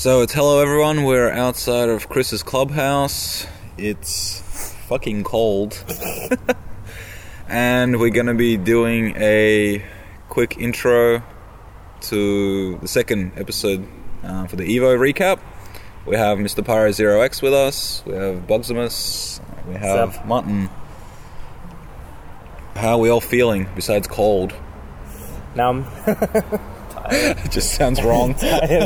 So it's hello everyone, we're outside of Chris's clubhouse. It's fucking cold. And we're going to be doing a quick intro to the second episode for the Evo recap. We have Mr. Pyro Zero X with us, we have Bugsimus, we have Mutton. How are we all feeling besides cold? Numb. It just sounds wrong.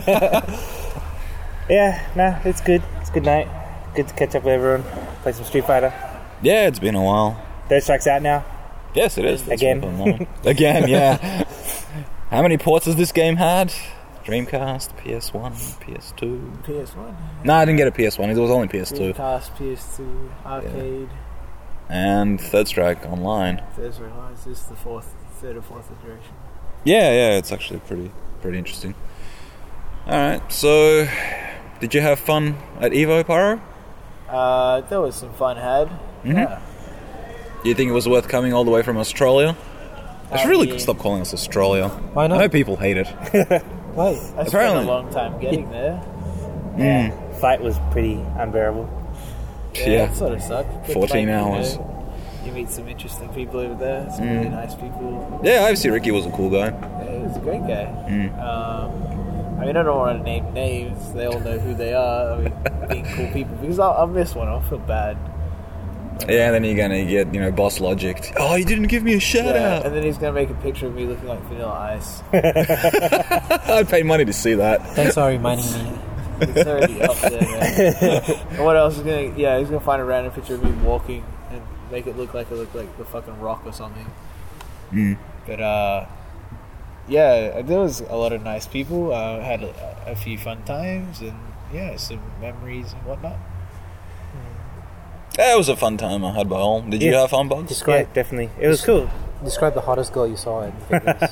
Yeah, nah, it's good. It's a good night. Good to catch up with everyone. Play some Street Fighter. Yeah, it's been a while. Third Strike's out now. Yes, it is. Again. Again, yeah. How many ports has this game had? Dreamcast, PS1, PS2? PS1. No, I didn't get a PS1. It was only PS2. Dreamcast, PS2, arcade. And Third Strike Online. Is this the third or fourth iteration? Yeah, it's actually pretty interesting. Alright, so did you have fun at Evo, Pyro? There was some fun had. Mm-hmm. Yeah. Do you think it was worth coming all the way from Australia? I should really stop calling us Australia. Why not? I know people hate it. Wait, I spent Apparently. a long time getting there. Yeah. Fight was pretty unbearable. Yeah. It sort of sucked. But 14 hours. You meet some interesting people over there. Some really nice people. Yeah, obviously Ricky was a cool guy. Yeah, he was a great guy. I mean, I don't want to name names. They all know who they are. I mean, being cool people. Because I'll miss one. I'll feel bad. Yeah, and then you're gonna get, boss logic. Oh, you didn't give me a shout out. And then he's going to make a picture of me looking like Vanilla Ice. I'd pay money to see that. Thanks for reminding me. It's already up there, man. And what else is going to... Yeah, he's going to find a random picture of me walking and make it look like the fucking Rock or something. But, yeah, there was a lot of nice people. Had a few fun times and, yeah, some memories and whatnot. Yeah, it was a fun time I had by all. Did you have fun, Bugs? Yeah, definitely. It was cool. Describe the hottest girl you saw in Vegas.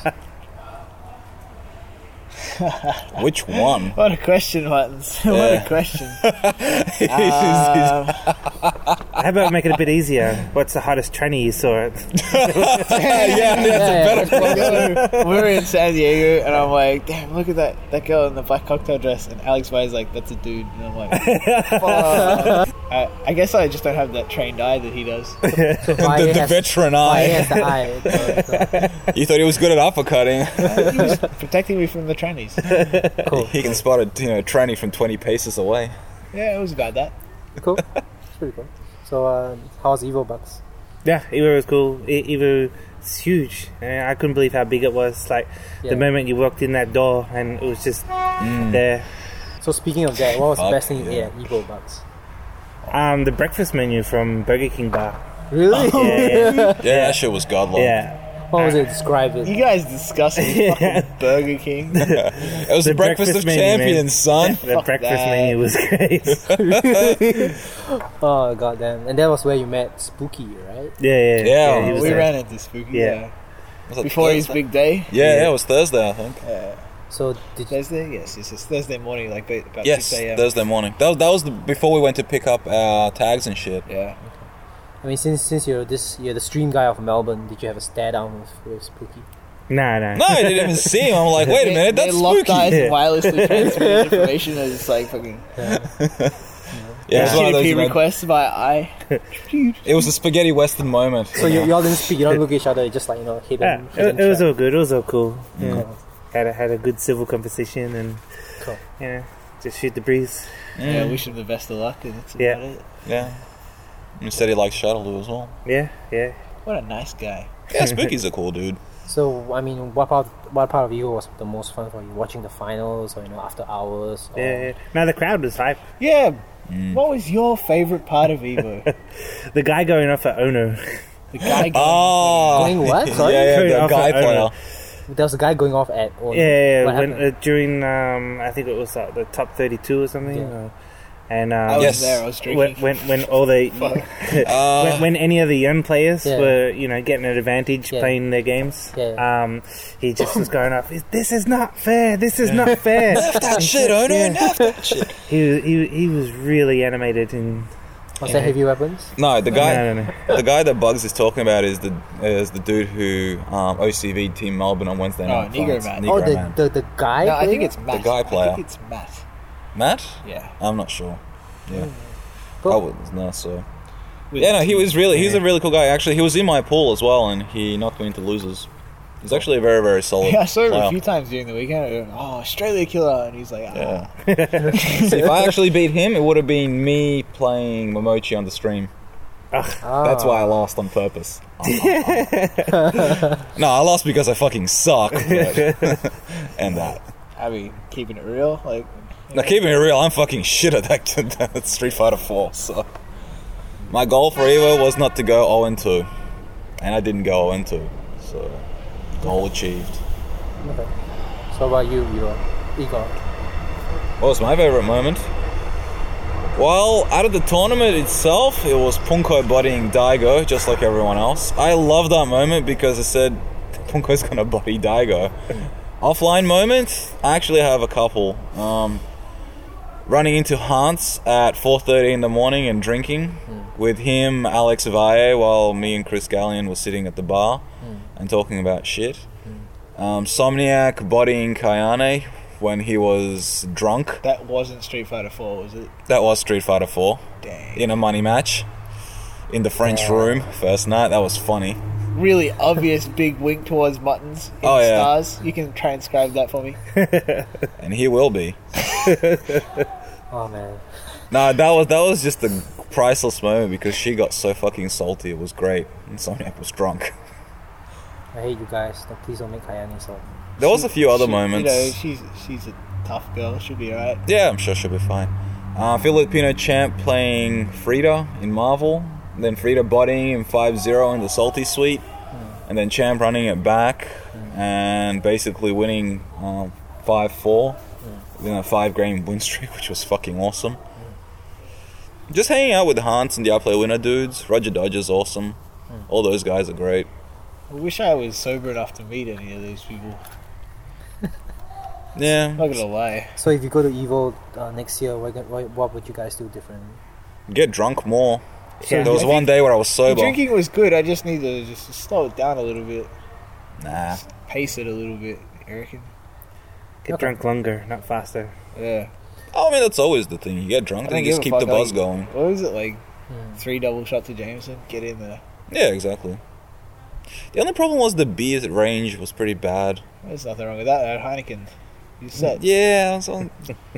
Which one? What a question, Martins. What a question. How about make it a bit easier? What's the hottest tranny you saw? That's a better question. We were in San Diego, and I'm like, damn, look at that girl in the black cocktail dress. And Alex Bay's like, that's a dude. And I'm like, fuck. I guess I just don't have that trained eye that he does. the veteran eye. Has the eye. You thought he was good at uppercutting. He was protecting me from the trannies. Cool. He can spot a tranny from 20 paces away. Yeah, it was about that. Cool. It's pretty cool. So, how's Evo Bucks? Yeah, Evo was cool. Evo is huge. I couldn't believe how big it was. Like, the moment you walked in that door and it was just there. So, speaking of that, what was the best thing you ate at Evo Bucks? The breakfast menu from Burger King bar. Really? Yeah. Yeah, that shit was godlike. Yeah. What was it? Describe it. You guys discussing fucking Burger King. It was the breakfast of menu, champions, son. The Fuck breakfast that. menu was great. Oh, goddamn. And that was where you met Spooky, right? Yeah. He was We there. ran into Spooky. Yeah. Was it Before his Thursday? big day. Yeah, it was Thursday, I think. So, did you... Thursday? Yes, it's Thursday morning, like about Yes, 6 a.m. Thursday morning. That was before we went to pick up our tags and shit. Yeah. I mean, since you're the stream guy of Melbourne, did you have a stare down with Spooky? Nah. No, I didn't even see him. I'm like, wait a minute, that's they locked eyes spooky. and wirelessly transmitted information and it's like fucking Yeah, it was one of those, HTTP requests by eye. it was a spaghetti western moment. So, y'all didn't speak, you don't look at each other, you just like, hidden. Yeah, hidden it was chat. all good. It was all cool. Yeah. Cool. Had a good civil conversation and Cool. just shoot the breeze. Yeah, wish him the best of luck and that's about Yeah. it. Yeah. He said he likes Shuttle as well. Yeah. What a nice guy. Yeah, Spooky's a cool dude. So, I mean, what part of you was the most fun for you? Watching the finals or, after hours? Or... Yeah. Now the crowd was hype. Yeah. What was your favourite part of Evo? The guy going off at Ono. The guy Oh. Going what? Sorry? Yeah, Going the off guy at player. Ono. There was a guy going off at... What When, happened? during, I think it was the top 32 or something. Yeah. And I was Yes. there, I was drinking. when all the when any of the young players Yeah. were getting an advantage Yeah. playing their games, Yeah. he just was going off. This is not fair. This is not fair. Nerf that shit, Ono, nerf that shit. He was really animated and Was that heavy weapons? No, the guy, No. the guy that Bugs is talking about is the dude who OCV Team Melbourne on Wednesday night. Negro fights. Man. Negro Oh, Man. the guy? No, I think player? it's Matt. The guy player. I think it's Matt. Matt? Yeah. I'm not sure. Yeah. Cool. I was not so. Yeah, no, he's a really cool guy. Actually, he was in my pool as well, and he knocked me into losers. He's actually a very, very solid Yeah, I saw him player. a few times during the weekend. I go, oh, Australia killer. And he's like, Yeah. See, if I actually beat him, it would have been me playing Momochi on the stream. That's why I lost on purpose. No, I lost because I fucking suck. But and that. I mean, keeping it real. Like, Now, keeping it real, I'm fucking shit at that Street Fighter 4. So, my goal for Evo was not to go 0-2, and I didn't go 0-2. So, goal achieved. Okay. So about you, Igor? What was my favorite moment? Well, out of the tournament itself, it was Punko bodying Daigo, just like everyone else. I love that moment because it said Punko's gonna body Daigo. Offline moments, I actually have a couple. Running into Hans at 4:30 in the morning and drinking with him, Alex Valle, while me and Chris Gallion were sitting at the bar and talking about shit. Somniac bodying Kayane when he was drunk. that wasn't Street Fighter 4, was it? That was Street Fighter 4 Dang. in a money match in the French room first night. That was funny. Really obvious big wink towards buttons in Oh, yeah. stars. You can transcribe that for me. And he will be. Oh man. Nah, that was just a priceless moment because she got so fucking salty. It was great. And Somniac was drunk. I hate you guys. No, please don't make Kayane so. There was a few other She- moments. You know, she's a tough girl. She'll be alright. Yeah, I'm sure she'll be fine. Filipino champ playing Frida in Marvel. Then Frida bodying him 5-0 in the Salty Suite. And then Champ running it back and basically winning 5-4. In a 5-game win streak, which was fucking awesome. Just hanging out with Hans and the Play Winner dudes. Roger Dodger's awesome. All those guys are great. I wish I was sober enough to meet any of these people. Yeah. I'm not gonna lie. So if you go to Evo next year, what would you guys do differently? Get drunk more. Yeah. There was I one think day where I was The sober. drinking was good. I just need to just slow it down a little bit. Nah. Pace it a little bit, I reckon. Get Okay. drunk longer, not faster. Yeah. Oh, I mean, that's always the thing. You get drunk I don't and just give a keep the fuck, buzz like- going. What was it, like 3 double shots of Jameson? Get in there. Yeah, exactly. The only problem was the beer range was pretty bad. There's nothing wrong with that. That Heineken. You said. Yeah, so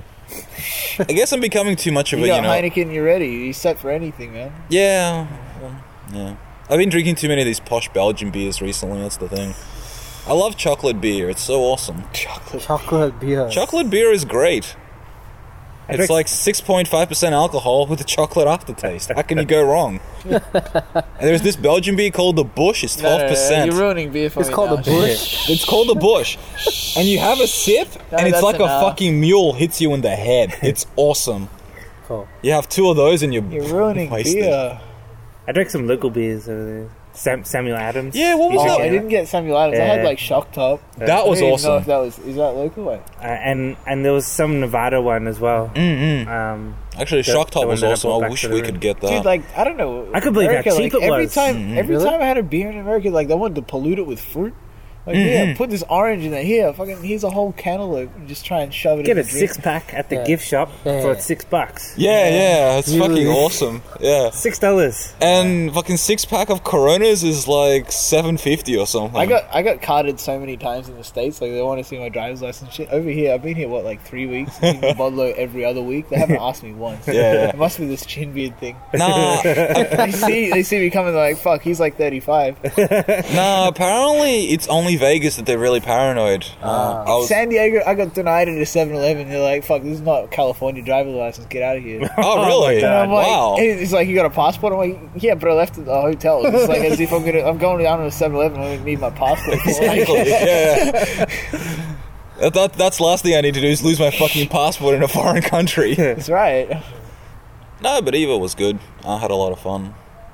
I guess I'm becoming too much of You a, got you know. Heineken, you're ready. You set for anything, man. Yeah, yeah. I've been drinking too many of these posh Belgian beers recently. That's the thing. I love chocolate beer. It's so awesome. Chocolate beer. Chocolate beer is great. I It's drink- like 6.5% alcohol with a chocolate aftertaste. How can you go wrong? And there's this Belgian beer called the Bush. It's 12%. You're ruining beer for It's me called now. the Bush. It's called the Bush. And you have a sip, No, and it's that's like enough. a fucking mule hits you in the head. It's awesome. Cool. You have 2 of those and you're You're ruining wasted. beer. I drank some local beers over there. Samuel Adams. Yeah, what was He's Oh, that? I drinking didn't get Samuel Adams. I had Yeah. like Shock Top. That was I didn't awesome. know if that was. Is that local? Like, and there was some Nevada one as well. Mm-hmm. Actually, The- Shock Top the one was that I awesome. brought I back wish to the we room. could get that. dude, like I don't know. I couldn't believe how America, cheap like, it every was. time, every Really? time I had a beer in America, like they wanted to pollute it with fruit. Like, yeah, put this orange in there. Here, fucking, here's a whole cantaloupe. And just try and shove it Get in a the drink. 6-pack at the Yeah. gift shop Yeah. for $6. yeah, it's Really? fucking awesome. Yeah. $6. And fucking 6-pack of Coronas is like $7.50 or something. I got carded so many times in the States. Like they want to see my driver's license shit. Over here, I've been here what, like 3 weeks. Drinking Bodlo every other week. They haven't asked me once. Yeah. It must be this chin beard thing. Nah, They see me coming. They're like, fuck, he's like 35. nah. Apparently, it's only Vegas that they're really paranoid. I was, San Diego, I got denied at a 7-Eleven. They're like, fuck, this is not California driver's license. Get out of here. oh, really? my God. I'm like, Wow. It's like, you got a passport? I'm like, yeah, but I left at the hotel. It's like as if I'm going down to a 7-Eleven. I don't need my passport. Exactly. Yeah. That's the last thing I need to do is lose my fucking passport in a foreign country. That's right. No, but Evo was good. I had a lot of fun.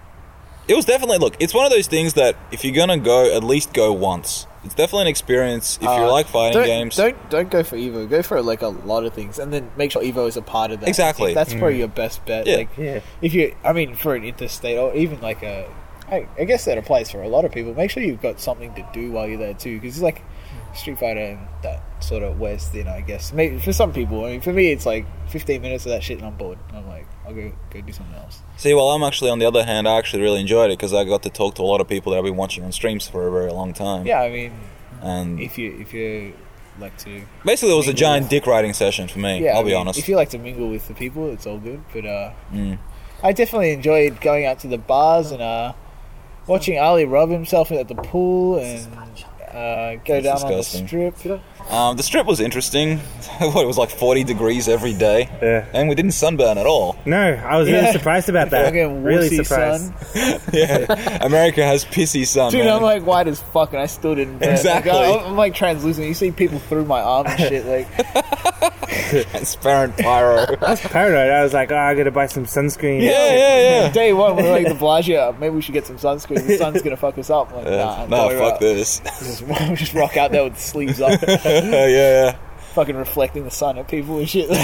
It was definitely, look, it's one of those things that if you're gonna go, at least go once. It's definitely an experience if you like fighting games. Don't go for Evo. Go for like a lot of things, and then make sure Evo is a part of that. Exactly. I think that's probably your best bet. Yeah. Like, Yeah. if you, I mean, for an interstate or even like I guess that applies for a lot of people. Make sure you've got something to do while you're there too, because it's like Street Fighter and that sort of West, I guess. Maybe for some people. I mean, for me, it's like 15 minutes of that shit and I'm bored. I'm like, I'll go do something else. See, well, I'm actually, on the other hand, I actually really enjoyed it because I got to talk to a lot of people that I've been watching on streams for a very long time. Yeah, I mean, And if you like to... basically, it was a mingle giant with- dick riding session for me, Yeah, I'll I be mean, honest. If you like to mingle with the people, it's all good. But I definitely enjoyed going out to the bars and watching Ali rub himself at the pool and go That's down disgusting. on the strip. The strip was interesting. What, it was like 40 degrees every day. Yeah. And we didn't sunburn at all. No, I was really surprised about that. Fucking Really wussy surprised. sun. Yeah, America has pissy sun, Dude, man. I'm like white as fuck and I still didn't burn. Exactly. Like, I'm like translucent. You see people through my arm and shit. Like, Transparent pyro. I was paranoid. I was like, oh, I gotta buy some sunscreen. Yeah. day one, we're like, the Bellagio, maybe we should get some sunscreen. The sun's gonna fuck us up. I'm like, nah, No, don't worry fuck about this. it. Just rock out there with the sleeves up, Yeah. fucking reflecting the sun at people and shit.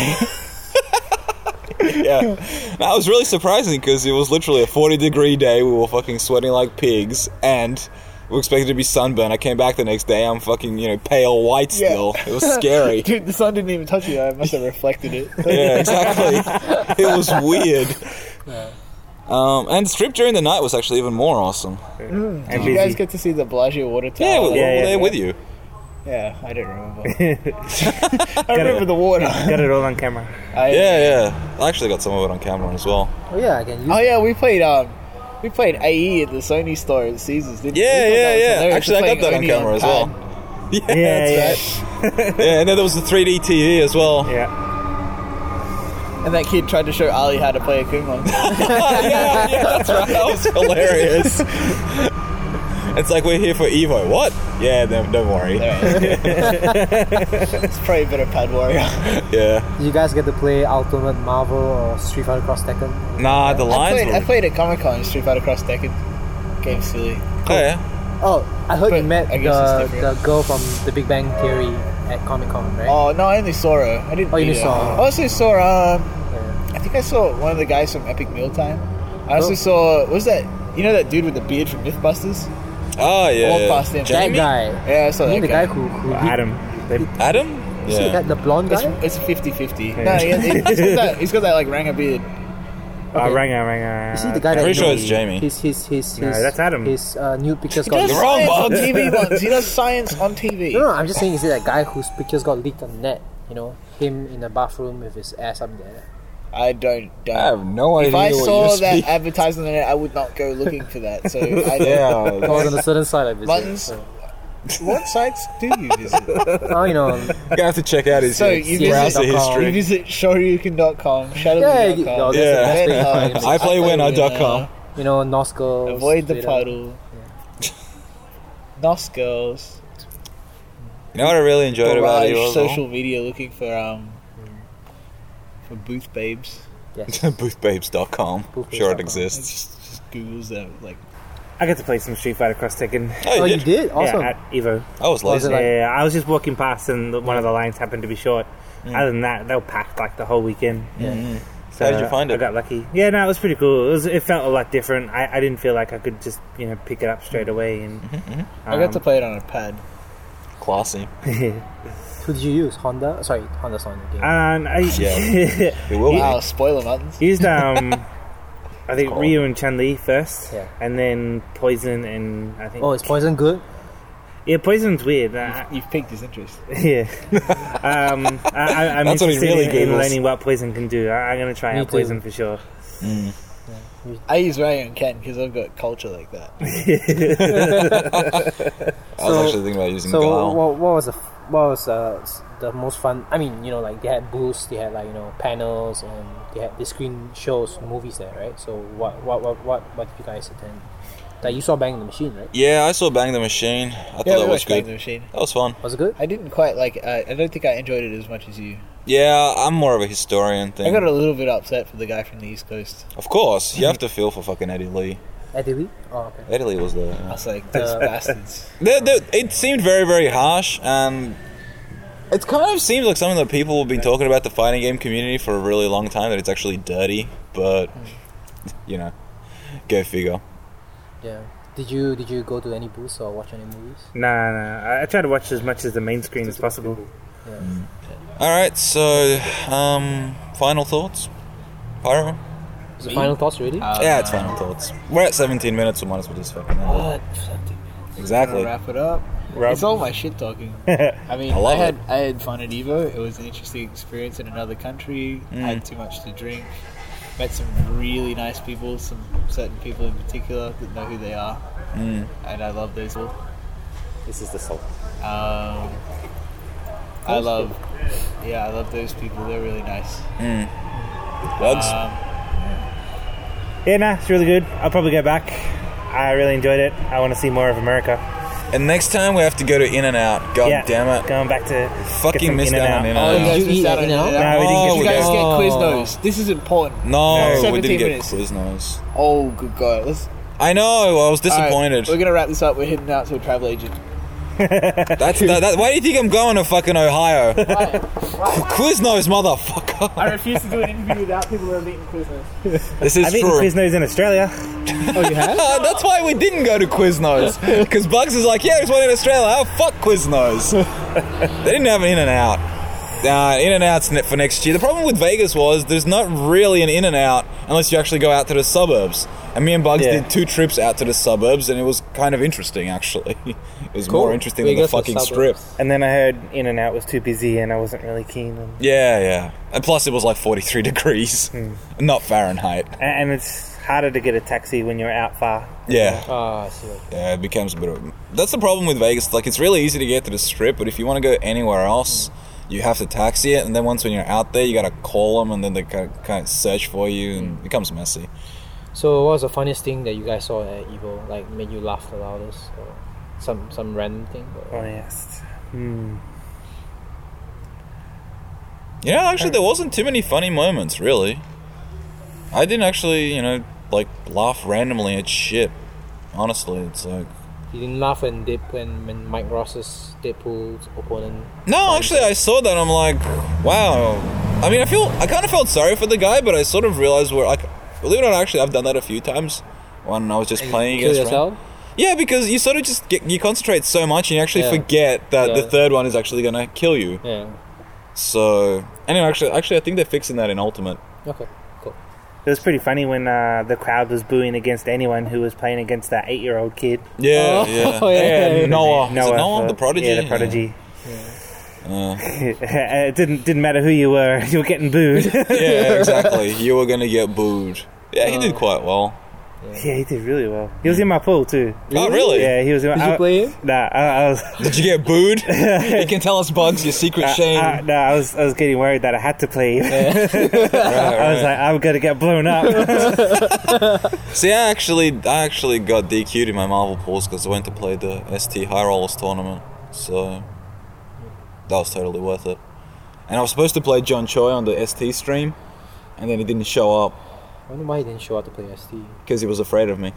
Yeah. That was really surprising because it was literally a 40-degree day. We were fucking sweating like pigs and we were expected to be sunburned. I came back the next day. I'm fucking, pale white still. It was scary. Dude, the sun didn't even touch you. I must have reflected it. Yeah, exactly. It was weird. And the strip during the night was actually even more awesome. And Did you guys busy. get to see the Bellagio water tower? Yeah, we were yeah. there with you. Yeah, I don't remember. I remember the water. Got it all on camera. Yeah. I actually got some of it on camera as well. Oh yeah, I can use. Oh yeah, we played AE at the Sony store at Caesars, didn't we? Yeah. We thought that was hilarious. Actually, I got Playing that on only camera as well. pad. Yeah, Yeah, that's right. Yeah, and then there was the 3D TV as well. Yeah. And that kid tried to show Ali how to play a Kumon. Yeah, that's right. That was hilarious. It's like, we're here for Evo. What? Yeah, don't worry. It's probably a better pad warrior. Yeah. Did you guys get to play Ultimate Marvel or Street Fighter Cross Tekken? Nah, the lines I were... played at Comic Con Street Fighter Cross Tekken. Game silly. Oh, yeah. Oh, I heard But you met I guess it's the different. girl from The Big Bang Theory at Comic Con, right? Oh no, I only saw her. I didn't. Oh, you meet just her. saw her. I also saw. Yeah. I think I saw one of the guys from Epic Mealtime. I also saw. What was that? You know that dude with the beard from MythBusters? Oh, yeah. Walked past him. That Jamie? guy. Yeah, I saw You mean that the guy who beat- Adam. Adam? you see the, guy, the blonde guy? It's 50-50. Yeah. No, he's got that like Ranger beard. Ranger. You see the guy that Pretty sure it's knows- Jamie. His No, that's Adam. His nude pictures He got does leaked. wrong science on one. TV once. He does science on TV. No, I'm just saying, is it that guy whose pictures got leaked on the net? You know, him in the bathroom with his ass up there. I don't. I have no idea If I what saw you're that speaking. advertised on the net, I would not go looking for that. So I don't. I Yeah. was on a certain side of it. Buttons. So. What sites do you visit? Oh, you know, You're gonna have to check out his So you browser visit- history. You visit shoryuken.com, yeah, shadowloo.com. no, Yeah. that's Red pretty Hub, fine. iPlaywinner.com. You know, Nos Girls. Avoid the Twitter. puddle. Nos girls. You know what I really enjoyed about it? Barrage social media looking for booth babes. Yes. Boothbabes.com. Sure it Boothbabes.com. exists. Just Google's that like. I got to play some Street Fighter Cross Tekken. Oh, you did? Awesome. Yeah, at Evo. I was Was it lazy. like- Yeah, I was just walking past and one of the lines happened to be short. Other than that, they were packed like the whole weekend. So How did you find I it? got lucky. Yeah, no, it was pretty cool. It felt a lot different. I didn't feel like I could just pick it up straight away. And I got to play it on a pad. Classy. Who did you use? Honda? Sorry, Honda's on the game. and I Yeah. It will be. Wow, spoiler buttons. used I think Cool. Ryu and Chun-Li first, Yeah. and then Poison and I think Oh, is Poison good? yeah, Poison's weird. You've piqued his interest. Yeah, I'm That's what he interested really in Googles. learning what Poison can do. I'm gonna try Me out too. Poison for sure. I use Ryu and Ken because I've got culture like that. I was actually thinking about using So, Guile. what was the most fun? I mean, you know, like they had booths, they had like panels, and they screen shows, movies there, right? So, what did you guys attend? Like you saw Bang the Machine, right? Yeah, I saw Bang the Machine. I thought Yeah, that we was watched Bang good. the Machine. That was fun. Was it good? I didn't quite like. I don't think I enjoyed it as much as you. Yeah, I'm more of a historian thing. I got a little bit upset for the guy from the East Coast. Of course, you have to feel for fucking Eddie Lee. Eddie Lee? Oh, okay. Eddie Lee was there. I was like, those bastards. It seemed very, very harsh, and it kind of seems like something that people have been talking about the fighting game community for a really long time, that it's actually dirty, but, go figure. Yeah. Did you go to any booths or watch any movies? Nah. I try to watch as much as the main screen as possible. Yeah. All right, so final thoughts, Pyro? Is it final thoughts really? Yeah, it's final thoughts. We're at 17 minutes, so might as well just fucking end it. What? Exactly. Wrap it up. Rob? It's all my shit talking. I mean, I love I had fun at Evo. It was an interesting experience in another country. I had too much to drink. Met some really nice people, some certain people in particular that know who they are, and I love those people. This is the salt. I love those people. They're really nice. Bugs? Yeah, nah, it's really good. I'll probably go back. I really enjoyed it. I want to see more of America. And next time we have to go to In-N-Out. God Yeah, damn it. Going back to Fucking get some missed out on In-N-Out. In-N-Out. Did you eat missed out on In-N-Out? In-N-Out. No, we didn't Oh, get You to guys go. get Quiznos. This is important. No, we 17 didn't get minutes. Quiznos. Oh, good God. Let's. I know, I was All right, disappointed. we're gonna wrap this up. We're heading out to a travel agent. Why do you think I'm going to fucking Ohio? Why? Quiznos, motherfucker. I refuse to do an interview without people who have eaten Quiznos. This is I've eaten true. Quiznos in Australia. Oh, you have? That's why we didn't go to Quiznos. Because Bugs is like, yeah, there's one in Australia. Oh, fuck Quiznos. They didn't have an In-N-Out. In-N-Out's for next year. The problem with Vegas was there's not really an In-N-Out unless you actually go out to the suburbs. And me and Bugs Yeah. did 2 trips out to the suburbs, and it was kind of interesting, actually. It was Cool. more interesting than the Vegas or fucking strip. suburbs? And then I heard In-N-Out was too busy and I wasn't really keen. Yeah. And plus it was like 43 degrees. Not Fahrenheit. And it's harder to get a taxi when you're out far. Yeah. Ah, I see. Yeah, it becomes a bit of... That's the problem with Vegas. Like, it's really easy to get to the strip, but if you want to go anywhere else, you have to taxi it, and then once when you're out there, you got to call them, and then they kind of search for you, and it becomes messy. So, what was the funniest thing that you guys saw at Evo? Like, made you laugh the loudest, or some random thing? Oh, yes. Yeah, actually, there wasn't too many funny moments, really. I didn't actually, like, laugh randomly at shit. Honestly, it's like... You didn't laugh when Mike Ross's Deadpool's opponent. No, actually, I saw that. I'm like, wow. I mean, I kind of felt sorry for the guy, but I sort of realized believe it or not, actually, I've done that a few times when I was just playing Kill against yourself? Yeah, because you sort of just you concentrate so much and you actually Yeah. forget that the Yeah. third one is actually going to kill you. Yeah. So, anyway, actually, I think they're fixing that in Ultimate. Okay. Cool. It was pretty funny when the crowd was booing against anyone who was playing against that 8-year-old kid. Yeah, Oh, yeah. Noah. Is it Noah, for- the prodigy? Yeah, the prodigy. Yeah. It didn't matter who you were getting booed. Yeah, exactly. You were going to get booed. Yeah, he did quite well. Yeah, he did really well. He was in my pool too. Oh, really? Yeah, he was. Did you play him? Nah, I was. Did you get booed? You can tell us, Bugs, your secret shame. I was getting worried that I had to play. Right, I was like, I'm gonna get blown up. See, I actually got DQ'd in my Marvel pools because I went to play the ST High Rollers tournament. So that was totally worth it. And I was supposed to play John Choi on the ST stream, and then he didn't show up I wonder why he didn't show up to play ST. because he was afraid of me.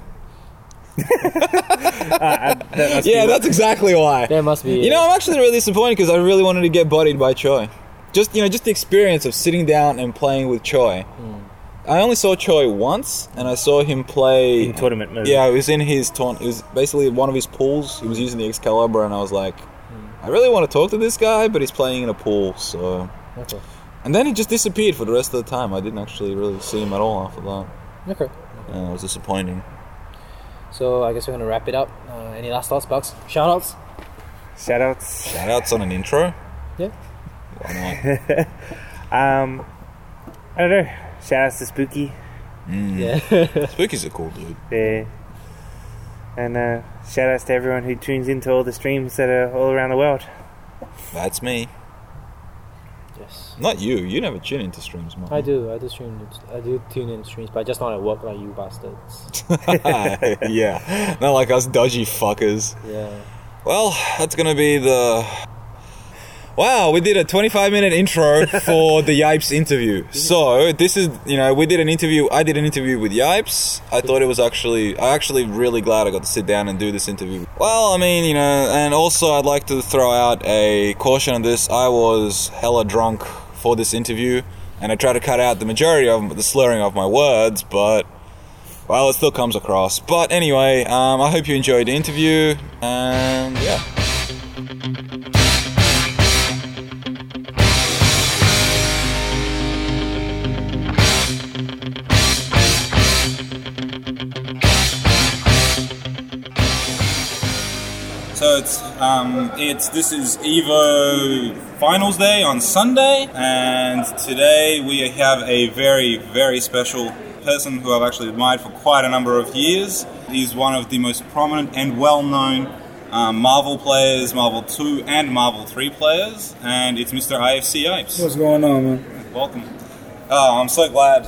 That's That's exactly why. There must be. I'm actually really disappointed because I really wanted to get bodied by Choi. Just the experience of sitting down and playing with Choi. I only saw Choi once, and I saw him play in tournament mode. Yeah, it was in his it was basically one of his pools. He was using the Excalibur, and I was like, I really want to talk to this guy, but he's playing in a pool, so... Okay. And then he just disappeared for the rest of the time. I didn't actually really see him at all after that. Okay. It was disappointing. So I guess we're gonna wrap it up. Any last thoughts, Bugs? Shoutouts? Shoutouts. Shoutouts on an intro? Yeah. Why not? I don't know. Shoutouts to Spooky. Yeah. Spooky's a cool dude. Yeah. And shoutouts to everyone who tunes into all the streams that are all around the world. That's me. Yes. Not you. You never tune into streams, man. I do stream. I do tune in streams, but just not at work like you bastards. Yeah. Not like us dodgy fuckers. Yeah. Well, that's gonna be the... Wow, we did a 25-minute intro for the Yipes interview. So, this is, we did an interview. I did an interview with Yipes. I thought it was I'm actually really glad I got to sit down and do this interview. Well, I mean, and also I'd like to throw out a caution on this. I was hella drunk for this interview, and I tried to cut out the majority of the slurring of my words, but well, it still comes across. But anyway, I hope you enjoyed the interview, and yeah. So this is Evo Finals Day on Sunday, and today we have a very, very special person who I've actually admired for quite a number of years. He's one of the most prominent and well-known Marvel players, Marvel 2 and Marvel 3 players, and it's Mr. IFC Yipes. What's going on, man? Welcome. Oh, I'm so glad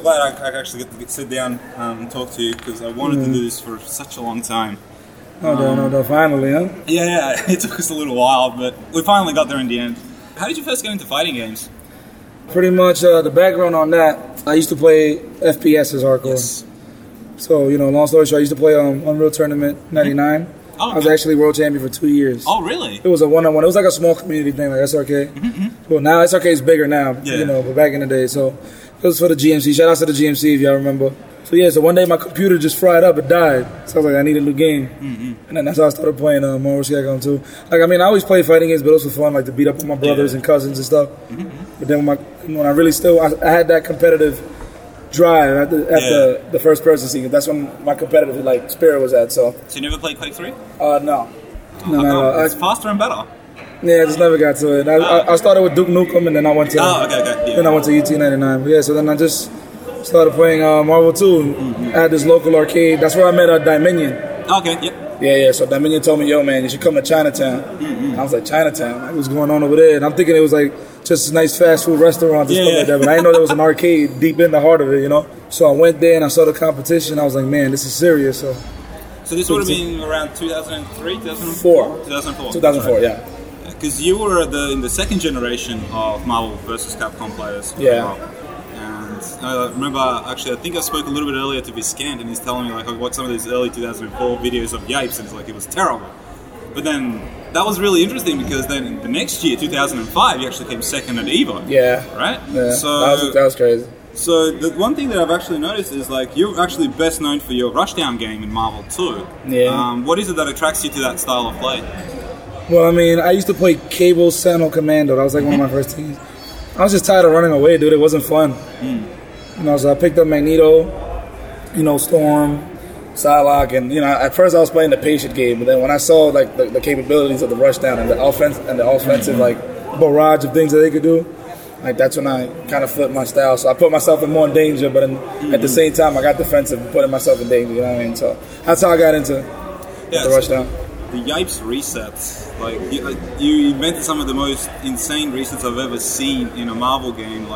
I actually get to sit down and talk to you, because I wanted to do this for such a long time. No, finally, huh? Yeah, it took us a little while, but we finally got there in the end. How did you first get into fighting games? Pretty much the background on that, I used to play FPSs hardcore. Yes. So, long story short, I used to play Unreal Tournament 99. Oh, I was actually world champion for 2 years. Oh, really? It was a one-on-one. It was like a small community thing, like SRK. Mm-hmm. Well, now SRK is bigger now, but back in the day. So it was for the GMC. Shout out to the GMC if y'all remember. So one day my computer just fried up. It died. So I was like, I need a new game. Mm-hmm. And then that's how I started playing Marvel vs. Capcom 2. I always played fighting games, but it was for fun, like to beat up with my brothers and cousins and stuff. Mm-hmm. But then when I really I had that competitive drive at the first person scene. That's when my competitive spirit was at. So you never played Quake 3? No. It's faster and better. Yeah, I just never got to it. I started with Duke Nukem, and then I went to then I went to UT99. But so then I just started playing Marvel 2. Mm-hmm. I had this local arcade. That's where I met Dominion. Okay, yep. Yeah. So Dominion told me, yo, man, you should come to Chinatown. Mm-hmm. I was like, Chinatown? Like, what's going on over there? And I'm thinking it was like just a nice fast food restaurant and stuff like that. But I didn't know there was an arcade deep in the heart of it, So I went there and I saw the competition. I was like, man, this is serious. So this would have been around 2003, 2004? 2004, yeah. Because you were in the second generation of Marvel vs. Capcom players. Yeah. And I remember, actually, I think I spoke a little bit earlier to Viscant, and he's telling me I watched some of these early 2004 videos of Yipes, and it was terrible. But then that was really interesting, because then the next year, 2005, you actually came second at EVO. Yeah. Right? Yeah. So that was crazy. So the one thing that I've actually noticed is you're actually best known for your Rushdown game in Marvel 2. Yeah. What is it that attracts you to that style of play? Well, I used to play Cable Sentinel Commando. That was one of my first teams. I was just tired of running away, dude. It wasn't fun. So I picked up Magneto, Storm, Psylocke, and at first I was playing the patient game, but then when I saw the capabilities of the Rushdown and the offensive barrage of things that they could do, that's when I kind of flipped my style. So I put myself in more danger, but at the same time I got defensive and putting myself in danger. You know what I mean? So that's how I got into the Rushdown. The Yipes resets, you invented some of the most insane resets I've ever seen in a Marvel game.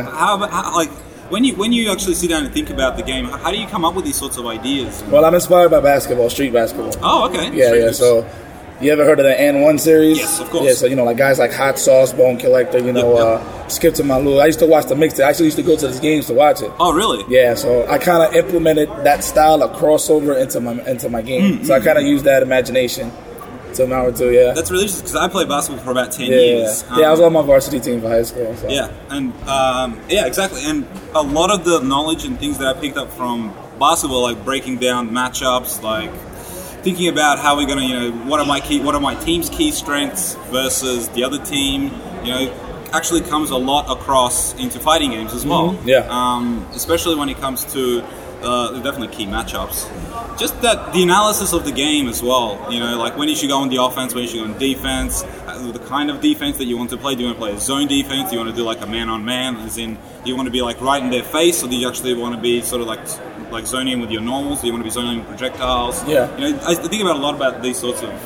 When you actually sit down and think about the game, how do you come up with these sorts of ideas? Well, I'm inspired by basketball, street basketball. Oh, okay. Yeah. So, you ever heard of the N1 series? Yes, of course. Yeah, so guys like Hot Sauce, Bone Collector, Skip to My Lou. I used to watch the mixtape. I actually used to go to these games to watch it. Oh, really? Yeah. So I kind of implemented that style of crossover into my game. Mm-hmm. So I kind of used that imagination to Marvel 2. Yeah. That's really interesting, because I played basketball for about 10 years. I was on my varsity team for high school. So. Yeah, and exactly. And a lot of the knowledge and things that I picked up from basketball, like breaking down matchups, thinking about how we're gonna, what are my team's key strengths versus the other team, actually comes a lot across into fighting games as well. Mm-hmm. Yeah. Especially when it comes to definitely key matchups. Just that the analysis of the game as well. When you should go on the offense, when you should go on defense, the kind of defense that you want to play. Do you want to play a zone defense? Do you want to do a man-on-man? As in, do you want to be right in their face, or do you actually want to be sort of like zoning in with your normals? Do you want to be zoning in with projectiles? Yeah. I think about a lot about these sorts of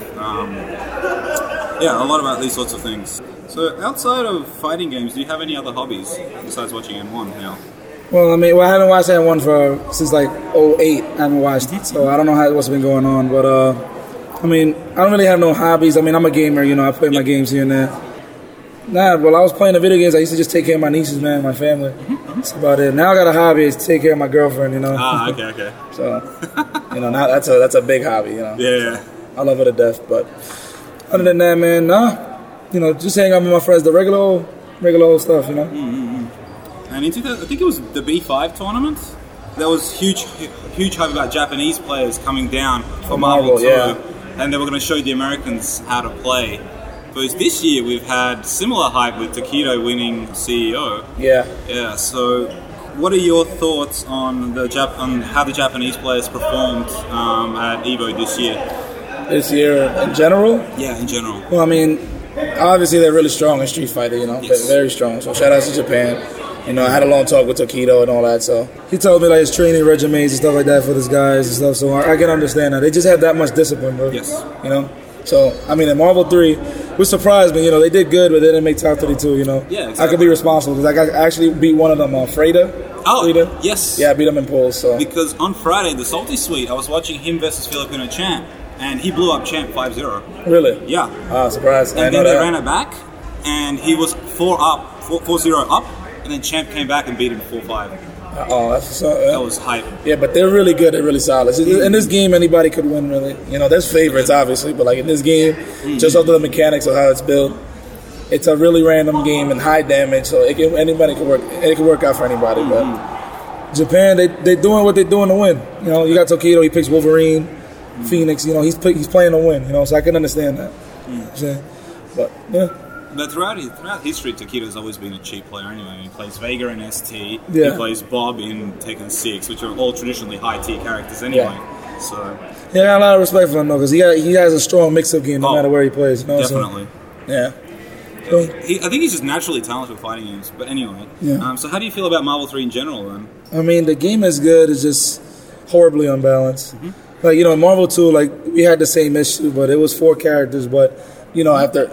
things. So outside of fighting games, do you have any other hobbies besides watching N1 now? Well, I haven't watched N1 since 2008. I haven't watched it, so I don't know what's been going on. But I don't really have no hobbies. I'm a gamer. I play my games here and there. I was playing the video games. I used to just take care of my nieces, man, my family. That's about it. Now I got a hobby is to take care of my girlfriend. Okay. So, now that's a big hobby. Yeah. I love her to death. But other than that, man, just hang out with my friends. The regular old stuff. And in I think it was the B5 tournament. there was huge hype about Japanese players coming down for Marvel, Marvel 2, yeah. and they were going to show the Americans how to play. Because this year we've had similar hype with Takedo winning CEO. Yeah. Yeah. So, what are your thoughts on on how the Japanese players performed at Evo this year? This year in general? Yeah, in general. Well, I mean, obviously they're really strong in Street Fighter, you know, Yes. very strong. So shout out to Japan. You know, I had a long talk with Takedo and all that, so he told me like his training regimens and stuff like that for these guys and stuff. So I can understand that. They just have that much discipline, bro. Yes. You know. So I mean, in Marvel 3, which surprised me, you know, they did good, but they didn't make top 32. You know. Yeah, I exactly. could be responsible because I actually beat one of them, Freda. Oh, Freda. yes. Yeah, I beat him in pools. So Because on Friday, the Salty Suite, I was watching him versus Filipino Champ, and he blew up Champ 5-0. really, Yeah. surprised. I And didn't then know they that. ran it back, and he was 4-0 up, and then Champ came back and beat him 4-5. Oh, that's so, That was hype. yeah, but they're really good. They're really solid. In this game, anybody could win, really. You know, there's favorites, obviously, but like in this game, just off of the mechanics of how it's built, it's a really random game and high damage, so anybody can work. It can work out for anybody. But Japan, they're doing what they're doing to win. You know, you got Tokido, he picks Wolverine, Phoenix. You know, he's playing to win. You know, so I can understand that. You know what I'm saying? But yeah. But throughout history, Takedo's always been a cheap player anyway. He plays Vega in ST, Yeah. he plays Bob in Tekken 6, which are all traditionally high-tier characters anyway. So, Yeah, I got a lot of respect for him though, because he has a strong mix-up game no Oh, matter where he plays. You know, definitely. So, yeah. So, I think he's just naturally talented with fighting games. But anyway, Yeah. so how do you feel about Marvel 3 in general then? I mean, the game is good. It's just horribly unbalanced. Like, you know, in Marvel 2, like, we had the same issue, but it was 4 characters. But, you know, after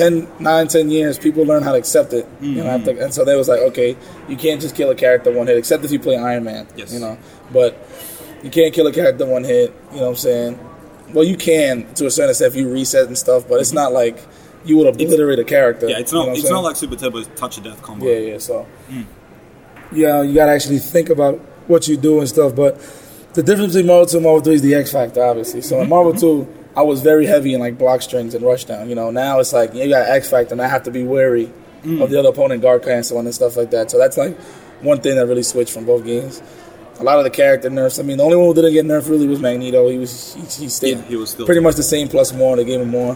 10 years, people learn how to accept it. You know, and so they was like, okay, you can't just kill a character one hit, except if you play Iron Man. Yes. You know, but you can't kill a character one hit. You know what I'm saying? Well, you can to a certain extent if you reset and stuff, but it's not like you would obliterate a character. Yeah, it's you know not what I'm it's saying? not like Super Turbo's touch of death combo. Yeah, so yeah, you gotta actually think about what you do and stuff. But the difference between Marvel 2 and Marvel 3 is the X factor, obviously. So in Marvel 2, I was very heavy in like block strings and rushdown. You know, now it's like you got X factor, and I have to be wary of the other opponent guard cancel and stuff like that. So that's like one thing that really switched from both games. A lot of the character nerfs. I mean, the only one who didn't get nerfed really was Magneto. He stayed Yeah, he was still pretty much the same plus more. They gave him more.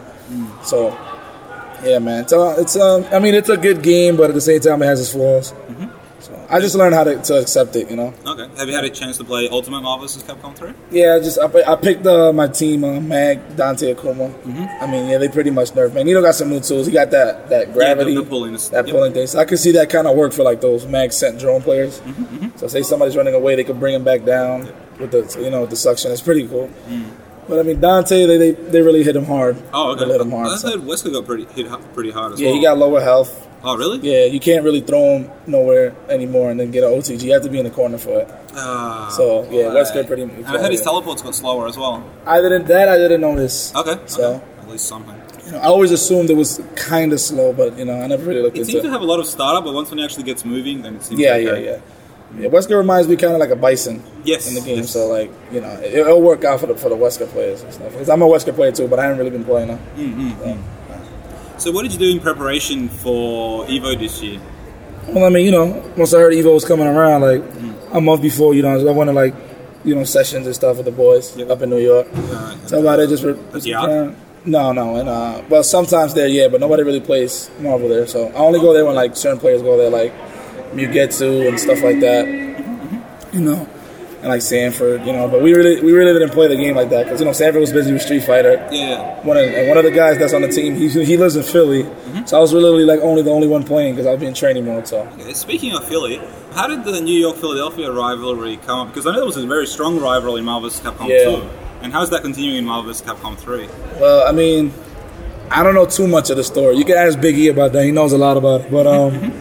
So yeah, man. It's I mean, it's a good game, but at the same time, it has its flaws. So I just learned how to accept it. You know. Okay. Have you had a chance to play Ultimate Marvel vs. Capcom 3? Yeah, I picked my team, Mag, Dante, Akuma. I mean, yeah, they pretty much nerfed. Magneto got some new tools. He got that gravity, the pulling. that pulling thing. So I can see that kind of work for like those Mag sent drone players. So say somebody's running away, they could bring him back down with the with the suction. It's pretty cool. But I mean, Dante, they really hit him hard. Oh, okay. They hit him hard. I so. heard Wesker got hit pretty hard as Yeah, well. he got lower health. Oh, really? Yeah, you can't really throw him nowhere anymore and then get an OTG. You have to be in the corner for it. So yeah, Wesker pretty. And I heard his teleports got slower as well. I didn't notice. Okay. So. Okay. At least something. You know, I always assumed it was kind of slow, but you know, I never really looked It into seems to it. have a lot of startup, but once when it actually gets moving, then it seems Yeah. Yeah, Wesker reminds me kind of like a Bison Yes, in the game. yes. So like, you know, it'll work out for the Wesker players and stuff. Because I'm a Wesker player too, but I haven't really been playing them. So what did you do in preparation for Evo this year? Well, I mean, you know, once I heard Evo was coming around, like a month before, you know, I went to like, you know, sessions and stuff with the boys up in New York. So about it, just Yard? No, and well, sometimes there, yeah, but nobody really plays Marvel there. So I only go there when like certain players go there, like Mugetsu and stuff like that. You know, and like Sanford, you know. But we really didn't play the game like that because you know Sanford was busy with Street Fighter. Yeah. One of the guys that's on the team, he lives in Philly, so I was really like the only one playing because I was in training mode. So Okay, speaking of Philly, how did the New York-Philadelphia rivalry come up? Because I know there was a very strong rivalry in Marvel vs. Capcom Yeah. 2. And how's that continuing in Marvel vs. Capcom 3? well, I mean, I don't know too much of the story. You can ask Big E about that; he knows a lot about it. But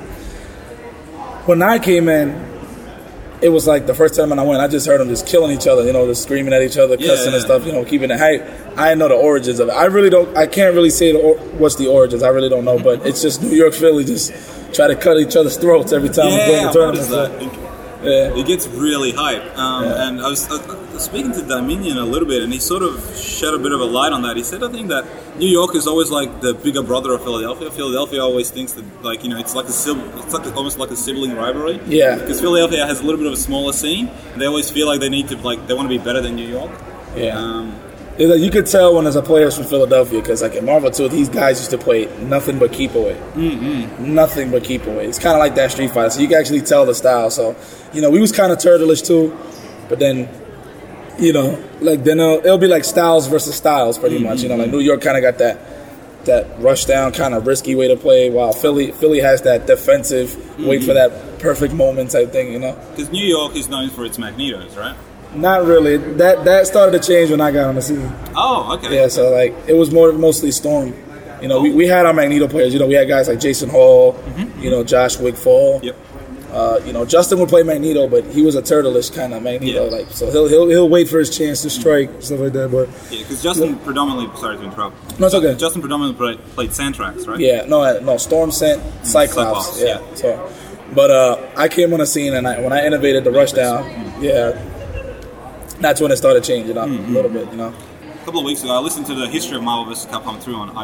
when I came in, it was like the first time when I went, I just heard them just killing each other, you know, just screaming at each other, cussing Yeah. and stuff, you know, keeping it hype. I didn't know the origins of it. I can't really say what's the origins. I really don't know, but it's just New York, Philly just try to cut each other's throats every time we go in the I've tournament. noticed that. Yeah. It gets really hype. And I was speaking to Dominion a little bit, and he sort of shed a bit of a light on that. He said, I think that New York is always like the bigger brother of Philadelphia. Philadelphia always thinks that, like, you know, it's like almost like a sibling rivalry. Yeah. Because Philadelphia has a little bit of a smaller scene, and they always feel like they need to, like, they want to be better than New York. Yeah. You could tell when there's a players from Philadelphia, because like in Marvel 2, these guys used to play nothing but keep away. Mm-hmm. Nothing but keep away. It's kind of like that Street Fighter, so you can actually tell the style. So, you know, we was kind of turtleish too, but then, you know, like then it'll be like Styles versus Styles pretty much. You know, like New York kind of got that rush down kind of risky way to play, while Philly has that defensive wait for that perfect moment type thing. You know, because New York is known for its Magnetos, right? Not really. That started to change when I got on the scene. Oh, okay. Yeah, so like it was mostly Storm. You know, we had our Magneto players. You know, we had guys like Jason Hall. You know, Josh Wigfall. Yep. You know, Justin would play Magneto, but he was a turtleish kind of Magneto. Like, so he'll wait for his chance to strike, stuff like that. But yeah, because Justin predominantly. Sorry to interrupt. No, it's okay. Justin predominantly played Santrax, right? Yeah, no. Storm sent Cyclops. Yeah. So, but I came on the scene, and when I innovated the rushdown, that's when it started changing up a little bit. You know. A couple of weeks ago, I listened to the history of Marvel vs. Capcom 2 on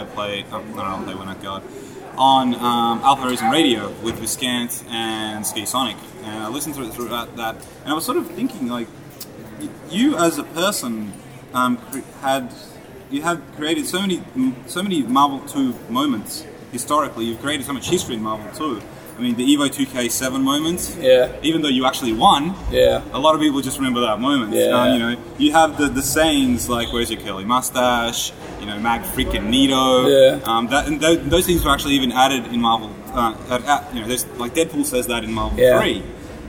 on Alpha Horizon Radio with Viscant and Ski Sonic, and I listened to it throughout that, and I was sort of thinking, like, you as a person had created so many Marvel 2 moments historically. You've created so much history in Marvel 2. I mean, the Evo 2K7 moments. Yeah. Even though you actually won. Yeah. A lot of people just remember that moment. Yeah. You know, you have the sayings like "Where's your curly mustache?" You know, "Mag freaking Nito." Yeah. Those things were actually even added in Marvel. You know, there's like Deadpool says that in Marvel 3.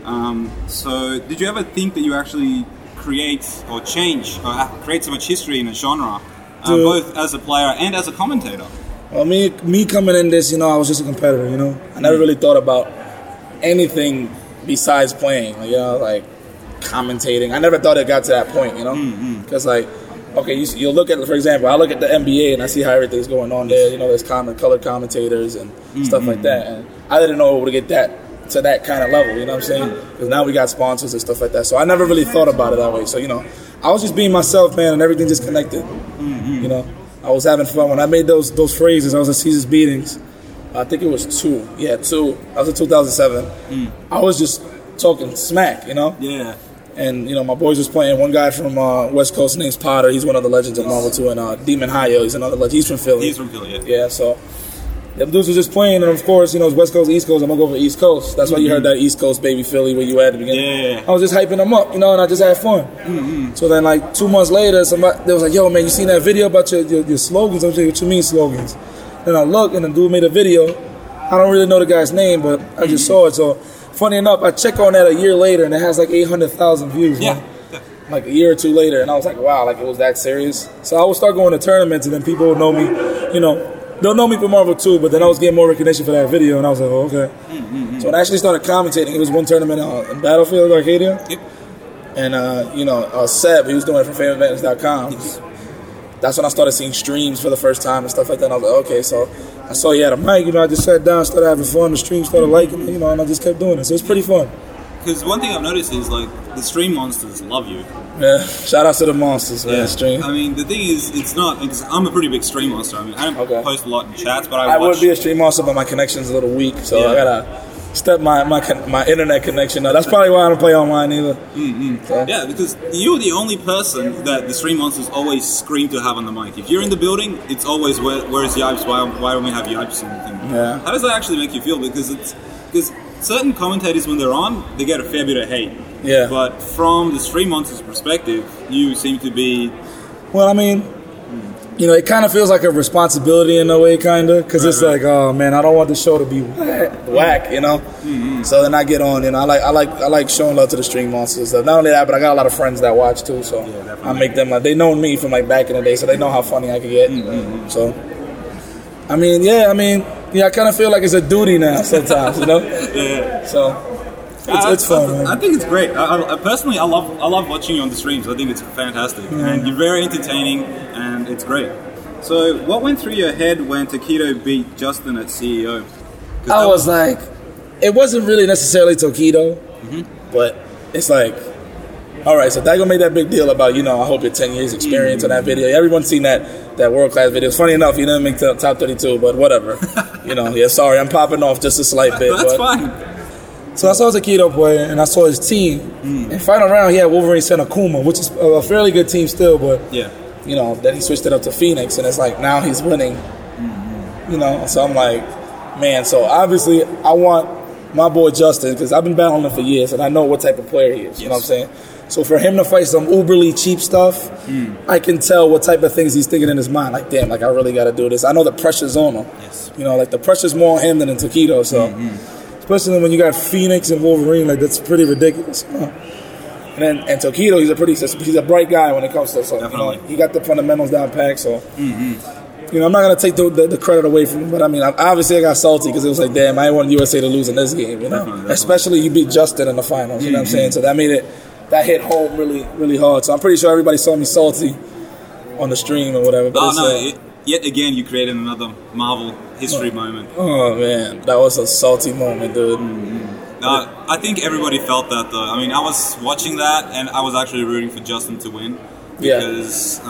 So, did you ever think that you actually create or change or create so much history in a genre, both as a player and as a commentator? Well, me coming in this, you know, I was just a competitor, you know. I never really thought about anything besides playing, you know, like commentating. I never thought it got to that point, you know. Because, like, okay, you'll look at, for example, I look at the NBA and I see how everything's going on there. You know, there's color commentators and stuff like that. And I didn't know it would get to that kind of level, you know what I'm saying? Because now we got sponsors and stuff like that. So I never really thought about it that way. So, you know, I was just being myself, man, and everything just connected, you know. I was having fun. When I made those phrases, I was at Caesar's Beatings. I think it was 2. Yeah, 2. I was in 2007. I was just talking smack, you know? Yeah. And, you know, my boys was playing. One guy from West Coast named Potter. He's one of the legends of Marvel 2. And Demon Hayo, he's another legend. He's from Philly. Yeah, so them dudes were just playing. And, of course, you know, it's West Coast, East Coast. I'm going to go for East Coast. That's why you heard that East Coast baby Philly where you at at the beginning. Yeah. I was just hyping them up, you know, and I just had fun. So then, like, 2 months later, they was like, yo, man, you seen that video about your slogans? I'm saying, what you mean slogans? Then I look, and the dude made a video. I don't really know the guy's name, but I just saw it. So, funny enough, I check on that a year later, and it has like 800,000 views. Yeah. Like a year or 2 later, and I was like, wow, like it was that serious. So I would start going to tournaments, and then people would know me, you know. They'll know me for Marvel 2, but then I was getting more recognition for that video, and I was like, oh, okay. So when I actually started commentating, it was one tournament in Battlefield Arcadia. Yep. And, you know, Seb, he was doing it for FameAdvantage.com. That's when I started seeing streams for the first time and stuff like that. And I was like, okay, so I saw he had a mic, you know, I just sat down, started having fun, the stream started liking it, you know, and I just kept doing it. So it's pretty fun. Because one thing I've noticed is, like, the stream monsters love you. Yeah, shout out to the monsters, man, stream. I mean, the thing is, it's not, because I'm a pretty big stream monster. I mean, I don't post a lot in chats, but I watch. Would be a stream monster, but my connection's a little weak, so I gotta step my internet connection up. That's probably why I don't play online either. So. Yeah, because you're the only person that the stream monsters always scream to have on the mic. If you're in the building, it's always, where's Yipes? Why don't we have Yipes? Yeah. How does that actually make you feel? Because certain commentators, when they're on, they get a fair bit of hate. Yeah. But from the stream monster's perspective, you seem to be... Well, I mean, you know, it kind of feels like a responsibility in a way, kind of, because it's like, oh man, I don't want the show to be whack, you know. So then I get on, and I like showing love to the stream monsters. Not only that, but I got a lot of friends that watch too, so I make them they know me from like back in the day, so they know how funny I can get. So, I mean, I kind of feel like it's a duty now sometimes, you know. So. It's fun, man. I think it's great. I personally, I love watching you on the streams. I think it's fantastic, and you're very entertaining, and it's great. So, what went through your head when Taquito beat Justin at CEO? I was like, it wasn't really necessarily Taquito, but it's like All right, so Daigo made that big deal about, I hope your 10 years experience on that video. Everyone's seen that world-class video. It's funny enough, he didn't make the top 32, but whatever. Sorry, I'm popping off just a slight bit. That's fine. So I saw Takedo play, and I saw his team. In final round, he had Wolverine Senokuma, which is a fairly good team still, but, then he switched it up to Phoenix, and it's like, now he's winning. So I'm like, man, so obviously I want my boy Justin, because I've been battling him for years, and I know what type of player he is, you know what I'm saying? So for him to fight some uberly cheap stuff, I can tell what type of things he's thinking in his mind. Like, damn, I really got to do this. I know the pressure's on him. Yes. The pressure's more on him than in Takedo, so... Especially when you got Phoenix and Wolverine, that's pretty ridiculous. And Takedo, he's a bright guy when it comes to something. He got the fundamentals down packed, so... I'm not going to take the credit away from him, but I mean, obviously I got salty because it was like, damn, I didn't want USA to lose in this game, Definitely. Especially you beat Justin in the finals, you know what I'm saying? So that made that hit home really, really hard. So I'm pretty sure everybody saw me salty on the stream or whatever. But yet again, you created another Marvel history moment. Oh, man, that was a salty moment, dude. I think everybody felt that, though. I mean, I was watching that, and I was actually rooting for Justin to win. Because,